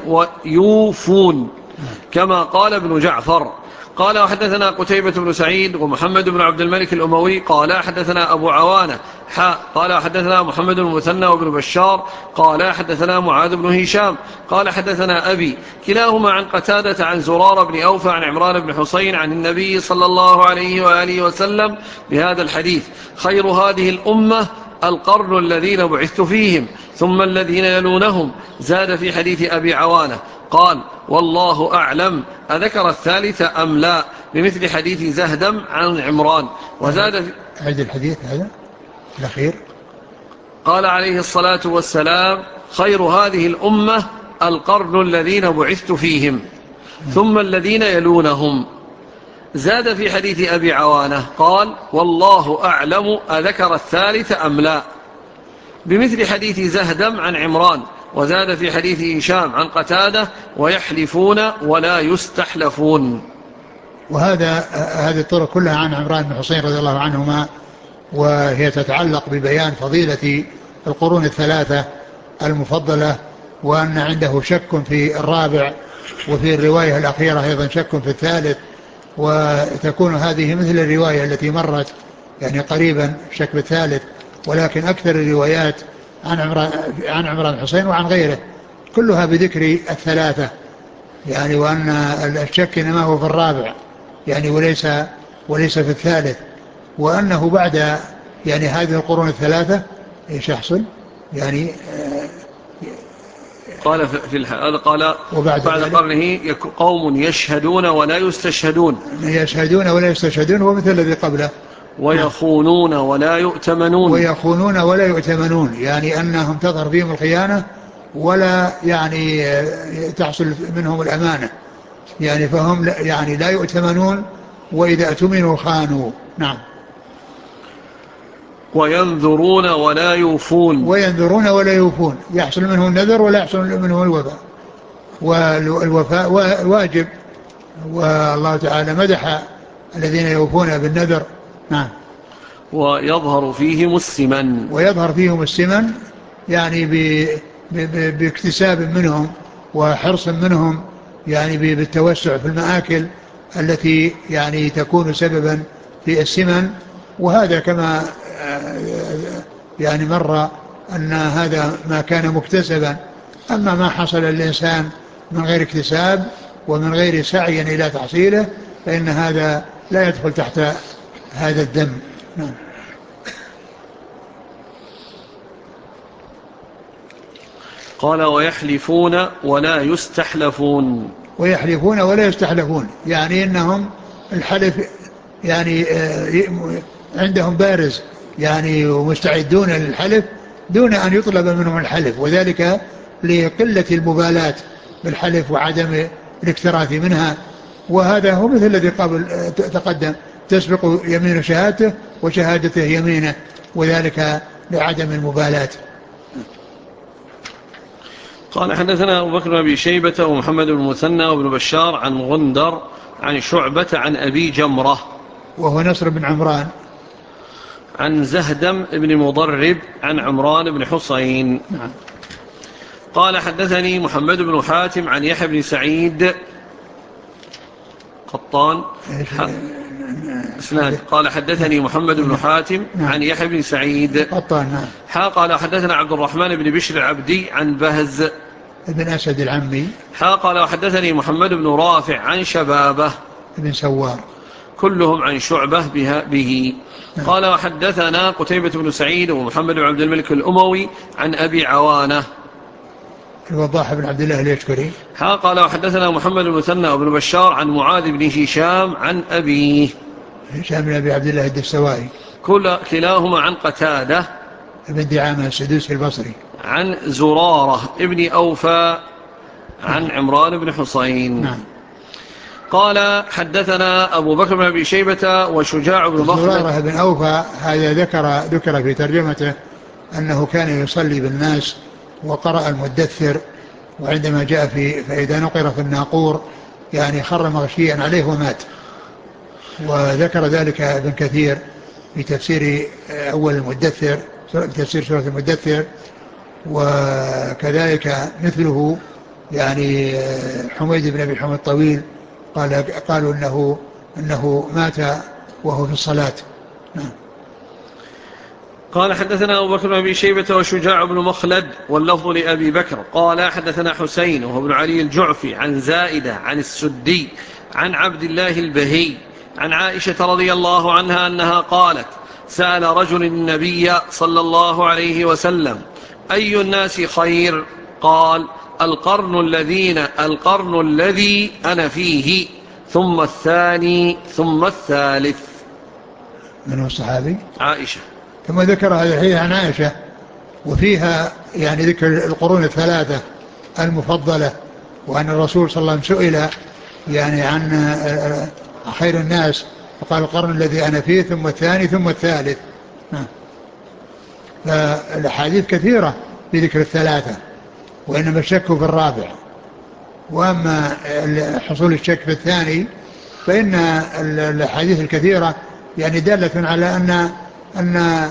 ويوفون كما قال ابن جعفر. قال وحدثنا قتيبة بن سعيد ومحمد بن عبد الملك الأموي قال حدثنا أبو عوانة حاء قال حدثنا محمد بن المثنى وابن بشار قال حدثنا معاذ بن هشام قال حدثنا أبي كلاهما عن قتادة عن زرار بن أوفى عن عمران بن حسين عن النبي صلى الله عليه وآله وسلم بهذا الحديث خير هذه الأمة القرن الذين بعثت فيهم ثم الذين يلونهم. زاد في حديث أبي عوانة قال والله أعلم أذكر الثالثة أم لا بمثل حديث زهدم عن عمران. وزاد في هذا الحديث هذا الأخير قال عليه الصلاة والسلام خير هذه الأمة القرن الذين بعثت فيهم ثم الذين يلونهم. زاد في حديث أبي عوانة قال والله أعلم أذكر الثالثة أم لا بمثل حديث زهدم عن عمران. وزاد في حديث هشام عن قتادة ويحلفون ولا يستحلفون. وهذا هذه الطرق كلها عن عمران بن حسين رضي الله عنهما وهي تتعلق ببيان فضيلة القرون الثلاثة المفضلة وأن عنده شك في الرابع وفي الرواية الأخيرة أيضا شك في الثالث. وتكون هذه مثل الرواية التي مرت يعني قريبا شك بالثالث ولكن أكثر الروايات عن عمران عن عمران الحسين وعن غيره كلها بذكر الثلاثة يعني وأن الشك إنما هو في الرابع يعني وليس وليس في الثالث وأنه بعد يعني هذه القرون الثلاثة ايش يحصل يعني قال في هذا قال وبعد بعد قرنه قوم يشهدون ولا يستشهدون يشهدون ولا يستشهدون ومثل الذي قبله ويخونون ولا يؤتمنون ويخونون ولا يؤتمنون يعني أنهم تظهر فيهم الخيانة ولا يعني تحصل منهم الأمانة يعني فهم يعني لا يؤتمنون وإذا اؤتمنوا خانوا. نعم. وينذرون ولا يوفون وينذرون ولا يوفون يحصل منه النذر ولا يحصل منه الوفاء والوفاء واجب والله تعالى مدح الذين يوفون بالنذر. نعم. ويظهر فيهم السمن ويظهر فيهم السمن يعني باكتساب منهم وحرص منهم يعني بالتوسع في المآكل التي يعني تكون سببا في السمن. وهذا كما يعني مر أن هذا ما كان مكتسبا. أما ما حصل للإنسان من غير اكتساب ومن غير سعي إلى تحصيله فإن هذا لا يدخل تحت هذا الذم. نعم. قال ويحلفون ولا يستحلفون. ويحلفون ولا يستحلفون يعني إنهم الحلف يعني عندهم بارز يعني ومستعدون للحلف دون أن يطلب منهم الحلف وذلك لقلة المبالاة بالحلف وعدم الاكتراث منها. وهذا هو مثل الذي قبل تقدم تسبق يمين شهادته وشهادته يمينه وذلك لعدم المبالاة. قال حدثنا أبو بكر بن أبي شيبة ومحمد بن المثنى وابن بشار عن غندر عن شعبة عن أبي جمرة وهو نصر بن عمران عن زهدم بن مضرب عن عمران بن حسين. نعم. قال حدثني محمد بن حاتم عن يحيى بن سعيد قطان اسناد. قال حدثني محمد بن حاتم عن يحيى بن سعيد قطان. حا قال حدثنا عبد الرحمن بن بشر العبدي عن بهز ابن أسد العمي حا قال حدثني محمد بن رافع عن شبابه ابن سوار كلهم عن شعبة بها به. قال وحدثنا قتيبة بن سعيد ومحمد بن عبد الملك الأموي عن أبي عوانة الوضاح بن عبد الله اليشكري حا قال وحدثنا محمد المثنى وابن بشار عن معاذ بن هشام عن أبيه هشام بن أبي عبد الله الدستوائي كل كلاهما عن قتادة ابن دعامة السدوسي البصري عن زرارة ابن أوفى عن عمران بن حسين. نعم. قال حدثنا أبو بكر بن أبي شيبة وشجاع بن مخلد. زرارة بن أوفى هذا ذكر ذكر في ترجمته أنه كان يصلي بالناس وقرأ المدثر، وعندما جاء في فإذا نقر في الناقور يعني خر مغشيا عليه ومات. وذكر ذلك ابن كثير في تفسير أول المدثر في تفسير سورة المدثر، وكذلك مثله يعني حميد بن أبي حميد الطويل قال قالوا إنه إنه مات وهو في الصلاة. نعم. قال حدثنا أبو بكر بن أبي شيبة وشجاع بن مخلد واللفظ لأبي بكر قال حدثنا حسين وهو بن علي الجعفي عن زائدة عن السدي عن عبد الله البهي عن عائشة رضي الله عنها أنها قالت سأل رجل النبي صلى الله عليه وسلم أي الناس خير؟ قال القرن الذين القرن الذي أنا فيه ثم الثاني ثم الثالث. من هو الصحابي؟ عائشة. ثم ذكر هذا الحديث عن عائشة وفيها يعني ذكر القرون الثلاثة المفضلة، وأن الرسول صلى الله عليه وسلم سئل يعني عن خير الناس فقال القرن الذي أنا فيه ثم الثاني ثم الثالث. فالحديث كثيرة في ذكر الثلاثة، وإنما الشك في الرابع. وأما حصول الشك في الثاني فإن الحديث الكثيرة يعني دالة على أن أن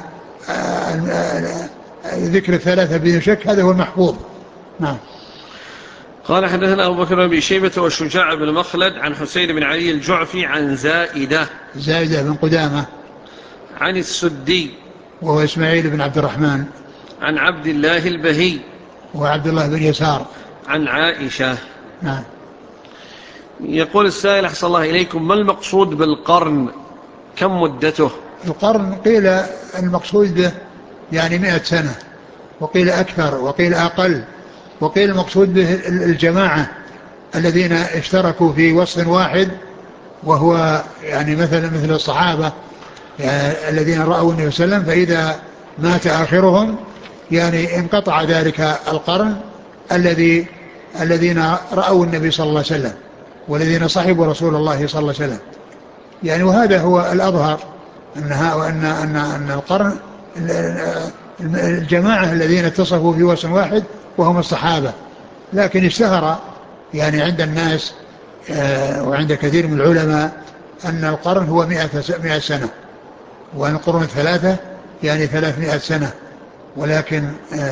ذكر الثلاثة بدون شك هذا هو المحفوظ. نعم. قال حدثنا أبو بكر بن شيبة والشجاع بن مخلد عن حسين بن علي الجعفي عن زائدة زائدة بن قدامة عن السدي وهو إسماعيل بن عبد الرحمن عن عبد الله البهي وعبد الله بن يسار عن عائشة. نعم. يقول السائل أحسن الله إليكم ما المقصود بالقرن؟ كم مدته؟ القرن قيل المقصود به يعني مئة سنة، وقيل أكثر وقيل أقل، وقيل المقصود به الجماعة الذين اشتركوا في وصف واحد، وهو يعني مثلا مثل الصحابة يعني الذين رأوا النبي صلى الله عليه وسلم فإذا مات آخرهم يعني انقطع ذلك القرن الذي الذين رأوا النبي صلى الله عليه وسلم والذين صحبوا رسول الله صلى الله عليه وسلم يعني. وهذا هو الأظهر أنها وأن أن أن القرن الجماعة الذين اتصفوا في وصف واحد وهم الصحابة. لكن اشتهر يعني عند الناس وعند كثير من العلماء أن القرن هو مئة سنة، وأن القرون الثلاثة يعني ثلاثمائة سنة. ولكن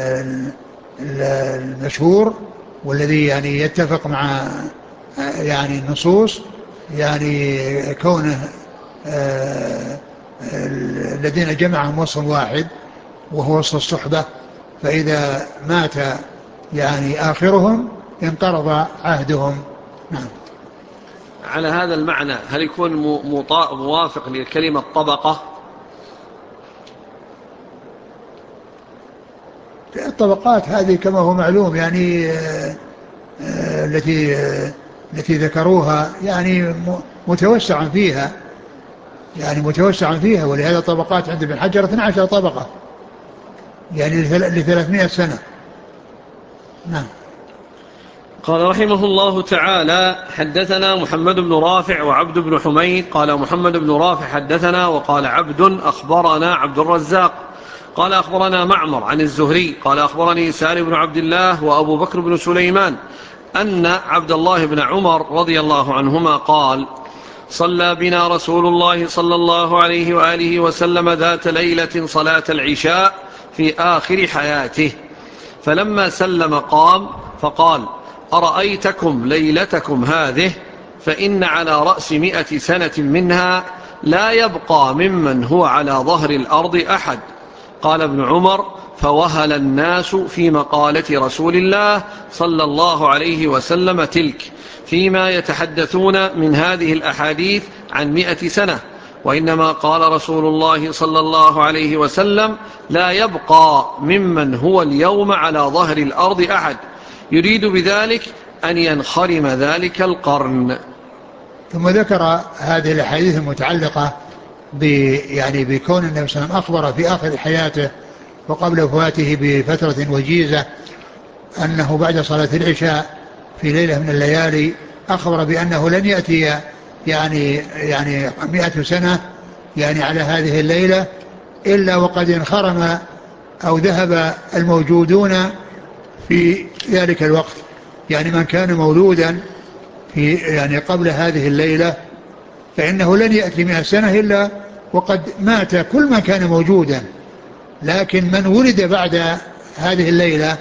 المشهور والذي يعني يتفق مع يعني النصوص يعني كونه الذين جمعهم وصف واحد وهو وصف الصحبة، فإذا مات يعني آخرهم انقرض عهدهم. نعم. على هذا المعنى هل يكون موافق لكلمة طبقة؟ الطبقات هذه كما هو معلوم يعني التي التي ذكروها يعني متوسع فيها يعني متوسع فيها ولهذا طبقات عند ابن حجر اثنتي عشرة طبقة يعني لثلاثمائة سنة. نعم. قال رحمه الله تعالى حدثنا محمد بن رافع وعبد بن حميد قال محمد بن رافع حدثنا وقال عبد أخبرنا عبد الرزاق قال أخبرنا معمر عن الزهري قال أخبرني سالم بن عبد الله وأبو بكر بن سليمان أن عبد الله بن عمر رضي الله عنهما قال صلى بنا رسول الله صلى الله عليه وآله وسلم ذات ليلة صلاة العشاء في آخر حياته، فلما سلم قام فقال أرأيتكم ليلتكم هذه فإن على رأس مئة سنة منها لا يبقى ممن هو على ظهر الأرض أحد. قال ابن عمر فوهل الناس في مقالة رسول الله صلى الله عليه وسلم تلك، فيما يتحدثون من هذه الأحاديث عن مئة سنة، وإنما قال رسول الله صلى الله عليه وسلم لا يبقى ممن هو اليوم على ظهر الأرض أحد، يريد بذلك أن ينخرم ذلك القرن. ثم ذكر هذه الأحاديث المتعلقة يعني بكون النبي صلى الله عليه وسلم أخبر في آخر حياته وقبل وفاته بفترة وجيزة أنه بعد صلاة العشاء في ليلة من الليالي أخبر بأنه لن يأتي يعني يعني مئة سنة يعني على هذه الليلة إلا وقد انخرم أو ذهب الموجودون في ذلك الوقت، يعني من كان مولودا في يعني قبل هذه الليلة فإنه لن يأتي مئة سنة إلا وقد مات كل من كان موجودا، لكن من ولد بعد هذه الليلة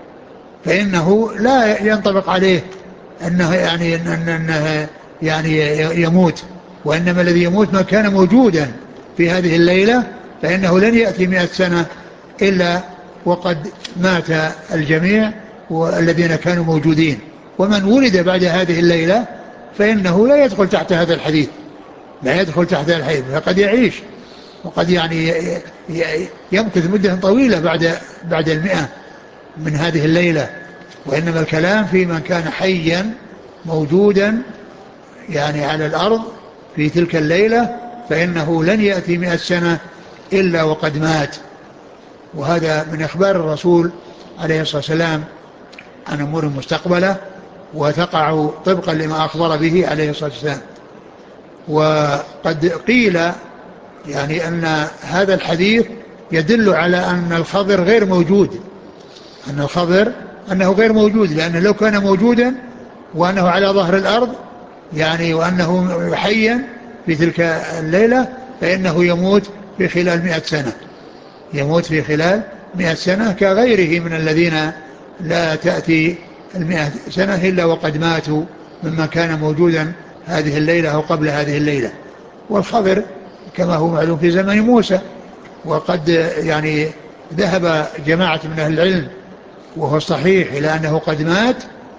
فإنه لا ينطبق عليه أنه يعني أنه يعني يموت، وإنما الذي يموت من كان موجودا في هذه الليلة فإنه لن يأتي مئة سنة إلا وقد مات الجميع والذين كانوا موجودين، ومن ولد بعد هذه الليلة فإنه لا يدخل تحت هذا الحديث، لا يدخل تحت هذا الحديث، فقد يعيش وقد يعني يمكث مدة طويلة بعد بعد المئة من هذه الليلة، وإنما الكلام في من كان حيا موجودا يعني على الأرض في تلك الليلة فإنه لن يأتي مئة سنة إلا وقد مات. وهذا من إخبار الرسول عليه الصلاة والسلام عن أمور مستقبلة وتقع طبقا لما أخبر به عليه الصلاة والسلام. وقد قيل يعني أن هذا الحديث يدل على أن الخضر غير موجود، أن الخضر أنه غير موجود، لأنه لو كان موجودا وأنه على ظهر الأرض يعني وأنه حيا في تلك الليلة فإنه يموت في خلال مئة سنة، يموت في خلال مئة سنة كغيره من الذين لا تأتي المئة سنة إلا وقد ماتوا مما كان موجودا هذه الليلة أو قبل هذه الليلة. والخضر كما هو معلوم في زمن موسى، وقد يعني ذهب جماعة من أهل العلم وهو صحيح إلى أنه قد مات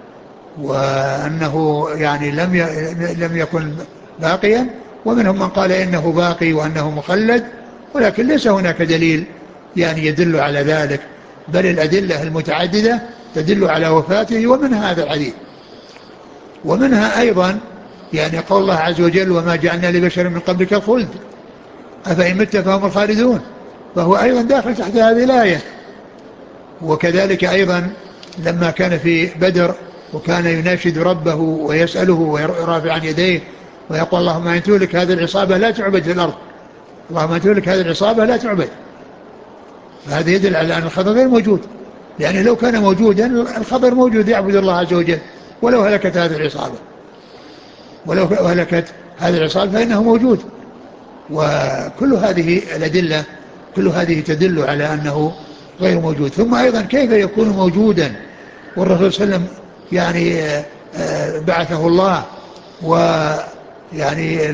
وأنه يعني لم لم يكن باقيا، ومنهم من قال إنه باقي وأنه مخلد، ولكن ليس هناك دليل يعني يدل على ذلك، بل الأدلة المتعددة تدل على وفاته، ومنها هذا الحديث. ومنها أيضا يعني قول الله عز وجل وما جعلنا لبشر من قبلك الخلد أفإن مت فهم الخالدون، فهو أيضا داخل تحت هذه الآية. وكذلك أيضا لما كان في بدر وكان يناشد ربه ويسأله ويرافع عن يديه ويقول اللهم إن تهلك هذه العصابة لا تعبد في الأرض، اللهم إن تهلك هذه العصابة لا تعبد، فهذا يدل على أن الخضر غير موجود، يعني لو كان موجودا الخضر موجود يعبد الله عز وجل، ولو هلكت هذه العصابة ولو هلكت هذه العصابة فإنه موجود. وكل هذه الأدلة كل هذه تدل على أنه غير موجود. ثم أيضا كيف يكون موجودا والرسول صلى الله عليه وسلم يعني بعثه الله، ويعني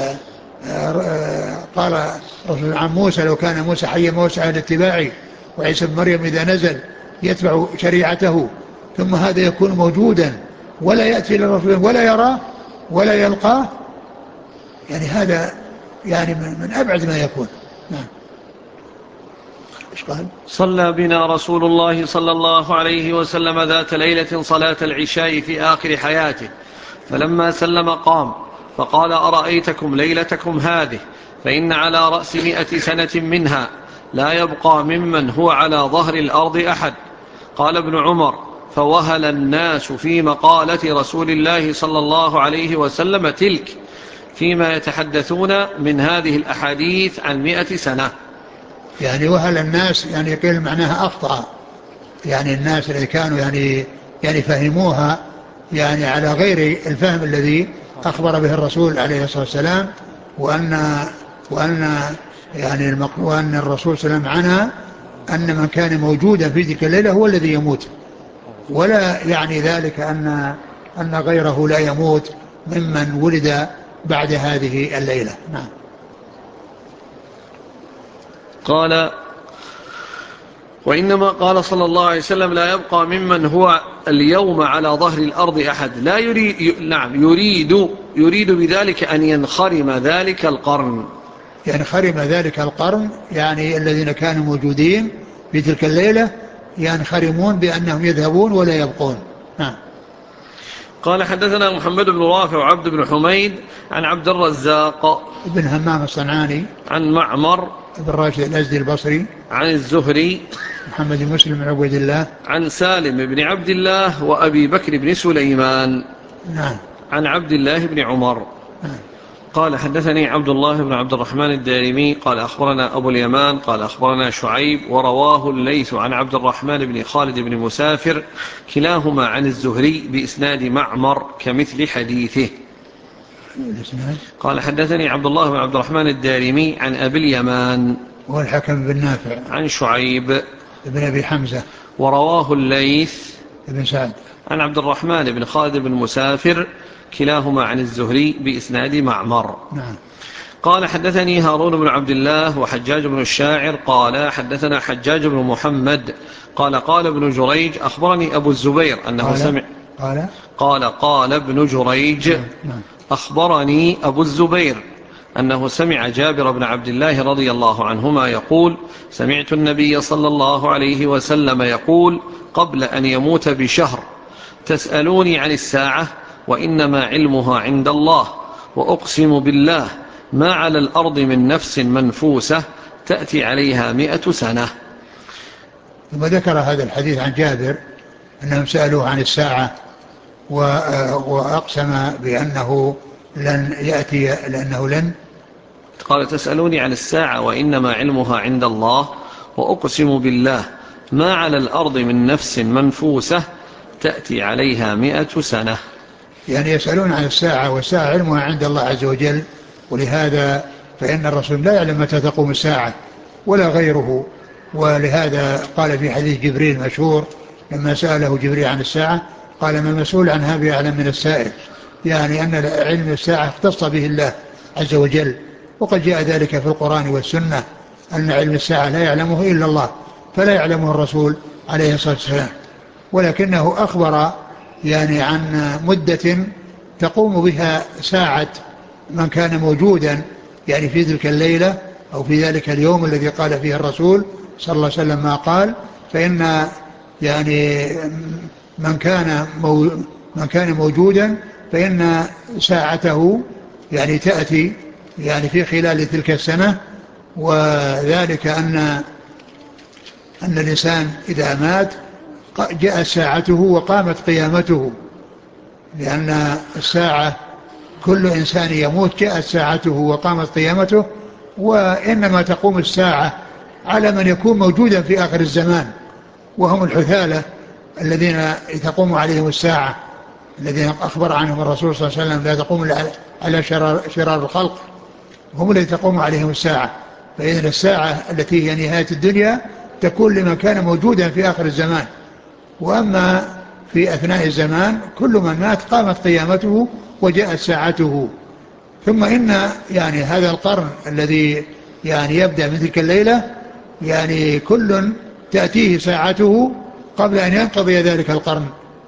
قال رسول عن موسى لو كان موسى حيا ما وسع اتباعي، وعيسى بن مريم إذا نزل يتبع شريعته، ثم هذا يكون موجودا ولا يأتي للرسول ولا يراه ولا يلقاه، يعني هذا يعني من أبعد ما يكون. نعم. إيش قال؟ صلى بنا رسول الله صلى الله عليه وسلم ذات ليلة صلاة العشاء في آخر حياته، فلما سلم قام فقال أرأيتكم ليلتكم هذه فإن على رأس مئة سنة منها لا يبقى ممن هو على ظهر الأرض أحد. قال ابن عمر فوهل الناس في مقالة رسول الله صلى الله عليه وسلم تلك، فيما يتحدثون من هذه الأحاديث عن مئة سنة. يعني وهل الناس يعني قيل معناها أخطأ، يعني الناس اللي كانوا يعني يعني فهموها يعني على غير الفهم الذي أخبر به الرسول عليه الصلاة والسلام، وأن وأن يعني المق... وأن الرسول صلى الله عليه وسلم عنها أن من كان موجودا في تلك الليلة هو الذي يموت، ولا يعني ذلك أن أن غيره لا يموت ممن ولد بعد هذه الليلة. نعم. قال: وإنما قال صلى الله عليه وسلم: لا يبقى ممن هو اليوم على ظهر الأرض أحد لا يريد, نعم يريد, يريد بذلك أن ينخرم ذلك القرن. ينخرم ذلك القرن يعني الذين كانوا موجودين في تلك الليلة ينخرمون بأنهم يذهبون ولا يبقون. نعم. قال: حدثنا محمد بن رافع وعبد بن حميد عن عبد الرزاق ابن همام الصنعاني عن معمر بن راشد الأزدي البصري عن الزهري محمد بن مسلم بن عبيد الله عن سالم بن عبد الله وأبي بكر بن سليمان نعم عن عبد الله بن عمر. نعم. قال: حدثني عبد الله بن عبد الرحمن الدارمي قال: أخبرنا أبو اليمان قال: أخبرنا شعيب ورواه الليث عن عبد الرحمن بن خالد بن مسافر كلاهما عن الزهري بإسناد معمر كمثل حديثه. قال: حدثني عبد الله بن عبد الرحمن الدارمي عن أبي اليمان هو الحكم بن نافع عن شعيب ابن أبي حمزة ورواه الليث ابن سعد عن عبد الرحمن بن خالد بن مسافر كلاهما عن الزهري بإسناد معمر. نعم. قال: حدثني هارون بن عبد الله وحجاج بن الشاعر قال: حدثنا حجاج بن محمد قال: قال ابن جريج أخبرني أبو الزبير أنه قال سمع قال قال قال ابن جريج نعم. نعم. أخبرني أبو الزبير أنه سمع جابر بن عبد الله رضي الله عنهما يقول: سمعت النبي صلى الله عليه وسلم يقول قبل أن يموت بشهر: تسألوني عن الساعة وإنما علمها عند الله، وأقسم بالله ما على الأرض من نفس منفوسة تأتي عليها مئة سنة. ثم ذكر هذا الحديث عن جابر أنهم سألوه عن الساعة وأقسم بأنه لن يأتي لأنه لن قال: تسألوني عن الساعة وإنما علمها عند الله، وأقسم بالله ما على الأرض من نفس منفوسة تأتي عليها مئة سنة. يعني يسألون عن الساعة والساعة علمها عند الله عز وجل، ولهذا فإن الرسول لا يعلم متى تقوم الساعة ولا غيره، ولهذا قال في حديث جبريل مشهور لما سأله جبريل عن الساعة قال: ما المسؤول عنها بأعلم من السائل، يعني أن علم الساعة اختص به الله عز وجل، وقد جاء ذلك في القرآن والسنة أن علم الساعة لا يعلمه إلا الله، فلا يعلمه الرسول عليه الصلاة والسلام، ولكنه أخبر يعني عن مدة تقوم بها ساعة من كان موجودا يعني في تلك الليلة أو في ذلك اليوم الذي قال فيه الرسول صلى الله عليه وسلم ما قال، فإن يعني من كان مو من كان موجودا فإن ساعته يعني تأتي يعني في خلال تلك السنة، وذلك أن أن الإنسان إذا مات جاءت ساعته وقامت قيامته، لأن الساعة كل إنسان يموت جاءت ساعته وقامت قيامته، وإنما تقوم الساعة على من يكون موجودا في آخر الزمان، وهم الحثالة الذين تقوم عليهم الساعة الذين أخبر عنهم الرسول صلى الله عليه وسلم لا تقوم على شرار, شرار الخلق، هم الذين تقوم عليهم الساعة. فإذن الساعة التي هي نهاية الدنيا تكون لمن كان موجودا في آخر الزمان، وأما في أثناء الزمان كل من مات قامت قيامته وجاءت ساعته. ثم إن يعني هذا القرن الذي يعني يبدأ من تلك الليلة يعني كل تأتيه ساعته قبل أن ينقضي ذلك القرن.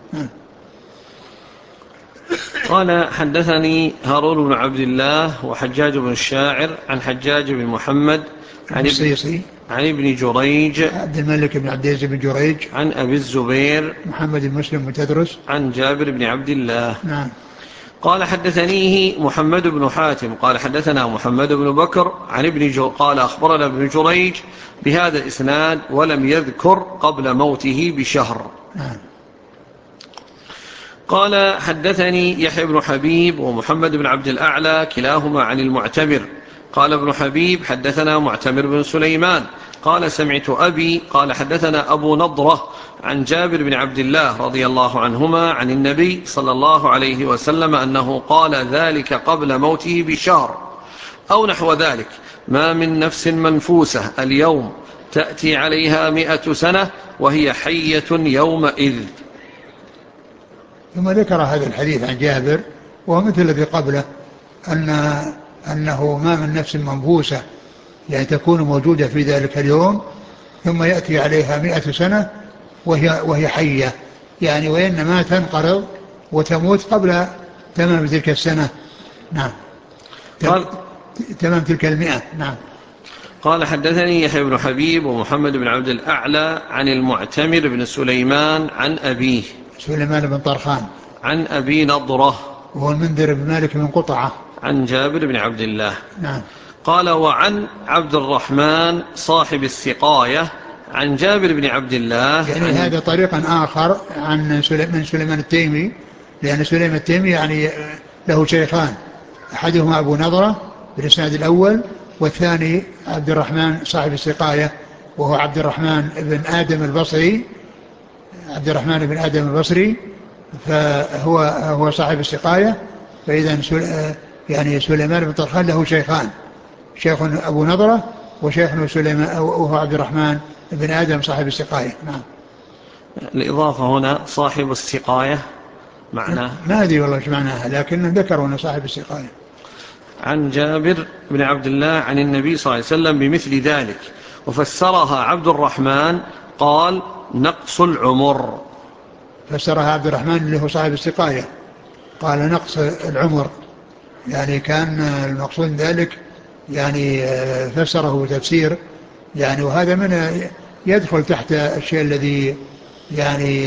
قال: حدثني هارون بن عبد الله وحجاج بن الشاعر عن حجاج بن محمد عن ابن, عن ابن جريج عبد الملك بن عبد العزيز بن جريج عن أبي الزبير محمد بن مسلم متدرس عن جابر بن عبد الله. نعم. قال: حدثنيه محمد بن حاتم قال: حدثنا محمد بن بكر عن ابن جو قال: أخبرنا ابن جريج بهذا الإسناد ولم يذكر قبل موته بشهر. نعم. قال: حدثني يحيى بن حبيب ومحمد بن عبد الأعلى كلاهما عن المعتمر. قال ابن حبيب: حدثنا معتمر بن سليمان قال سمعت أبي قال حدثنا أبو نضرة عن جابر بن عبد الله رضي الله عنهما عن النبي صلى الله عليه وسلم أنه قال ذلك قبل موته بشهر أو نحو ذلك: ما من نفس منفوسة اليوم تأتي عليها مئة سنة وهي حية يومئذ. ثم ذكر هذا الحديث عن جابر وهو مثل الذي قبله، أن أنه ما من نفس منفوسة يعني تكون موجودة في ذلك اليوم ثم يأتي عليها مئة سنة وهي, وهي حية، يعني وإنما تنقرض وتموت قبل تمام تلك السنة. نعم. قال تمام تلك المئة. نعم. قال حدثني يحيى بن حبيب ومحمد بن عبد الأعلى عن المعتمر بن سليمان عن أبيه سليمان بن طرخان عن أبي نضرة وهو المنذر بن مالك بن قطعة عن جابر بن عبد الله. نعم. قال وعن عبد الرحمن صاحب السقاية عن جابر بن عبد الله، يعني عن هذا طريق آخر عن من سليمان التيمي، لأن سليمان التيمي يعني له شيخان، أحدهما أبو نضرة بالإسناد الأول، والثاني عبد الرحمن صاحب السقاية وهو عبد الرحمن بن آدم البصري عبد الرحمن بن آدم البصري فهو هو صاحب السقاية. فإذا يعني سليمان بن طرخان له شيخان، شيخ أبو نضرة وشيخ سليمان وهو عبد الرحمن بن آدم صاحب السقاية. نعم. الإضافة هنا صاحب السقاية معناه ما أدري والله ايش معناها، لكن ذكروا أنه صاحب السقاية. عن جابر بن عبد الله عن النبي صلى الله عليه وسلم بمثل ذلك، وفسرها عبد الرحمن قال نقص العمر. فسرها عبد الرحمن اللي هو صاحب السقاية قال نقص العمر، يعني كان المقصود ذلك يعني فسره تفسير يعني، وهذا من يدخل تحت الشيء الذي يعني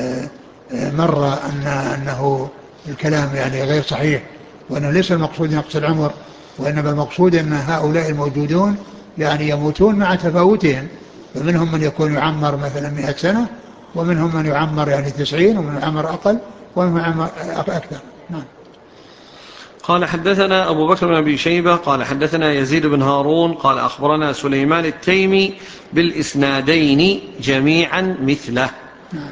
مر أن أنه الكلام يعني غير صحيح، وأنه ليس المقصود نقص العمر، وإنما المقصود أن هؤلاء الموجودون يعني يموتون مع تفاوتهم، فمنهم من يكون يعمر مثلا مئة سنة، ومنهم من يعمر يعني تسعين، ومن يعمر أقل، ومن يعمر أكثر. نعم. قال حدثنا أبو بكر بن أبي شيبة قال حدثنا يزيد بن هارون قال أخبرنا سليمان التيمي بالإسنادين جميعا مثله. نعم.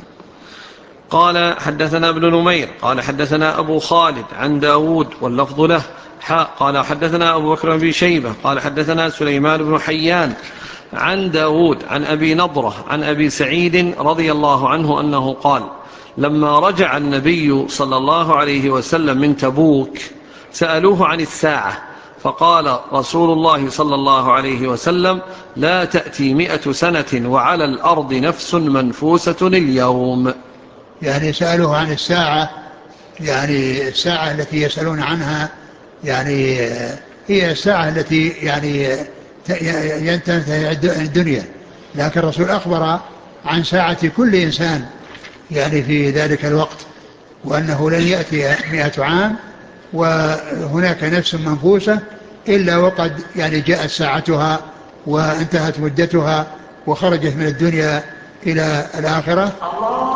قال حدثنا ابن نمير قال حدثنا أبو خالد عن داود واللفظ له حاء قال حدثنا أبو بكر بن أبي شيبة قال حدثنا سليمان بن حيان عن داود عن أبي نضرة عن أبي سعيد رضي الله عنه أنه قال لما رجع النبي صلى الله عليه وسلم من تبوك سألوه عن الساعة فقال رسول الله صلى الله عليه وسلم لا تأتي مئة سنة وعلى الأرض نفس منفوسة اليوم. يعني سألوه عن الساعة، يعني الساعة التي يسألون عنها يعني هي الساعة التي يعني ينتهي الدنيا، لكن الرسول أخبر عن ساعة كل إنسان يعني في ذلك الوقت، وأنه لن يأتي مئة عام وهناك نفس منفوسة إلا وقد يعني جاءت ساعتها وانتهت مدتها وخرجت من الدنيا إلى الآخرة.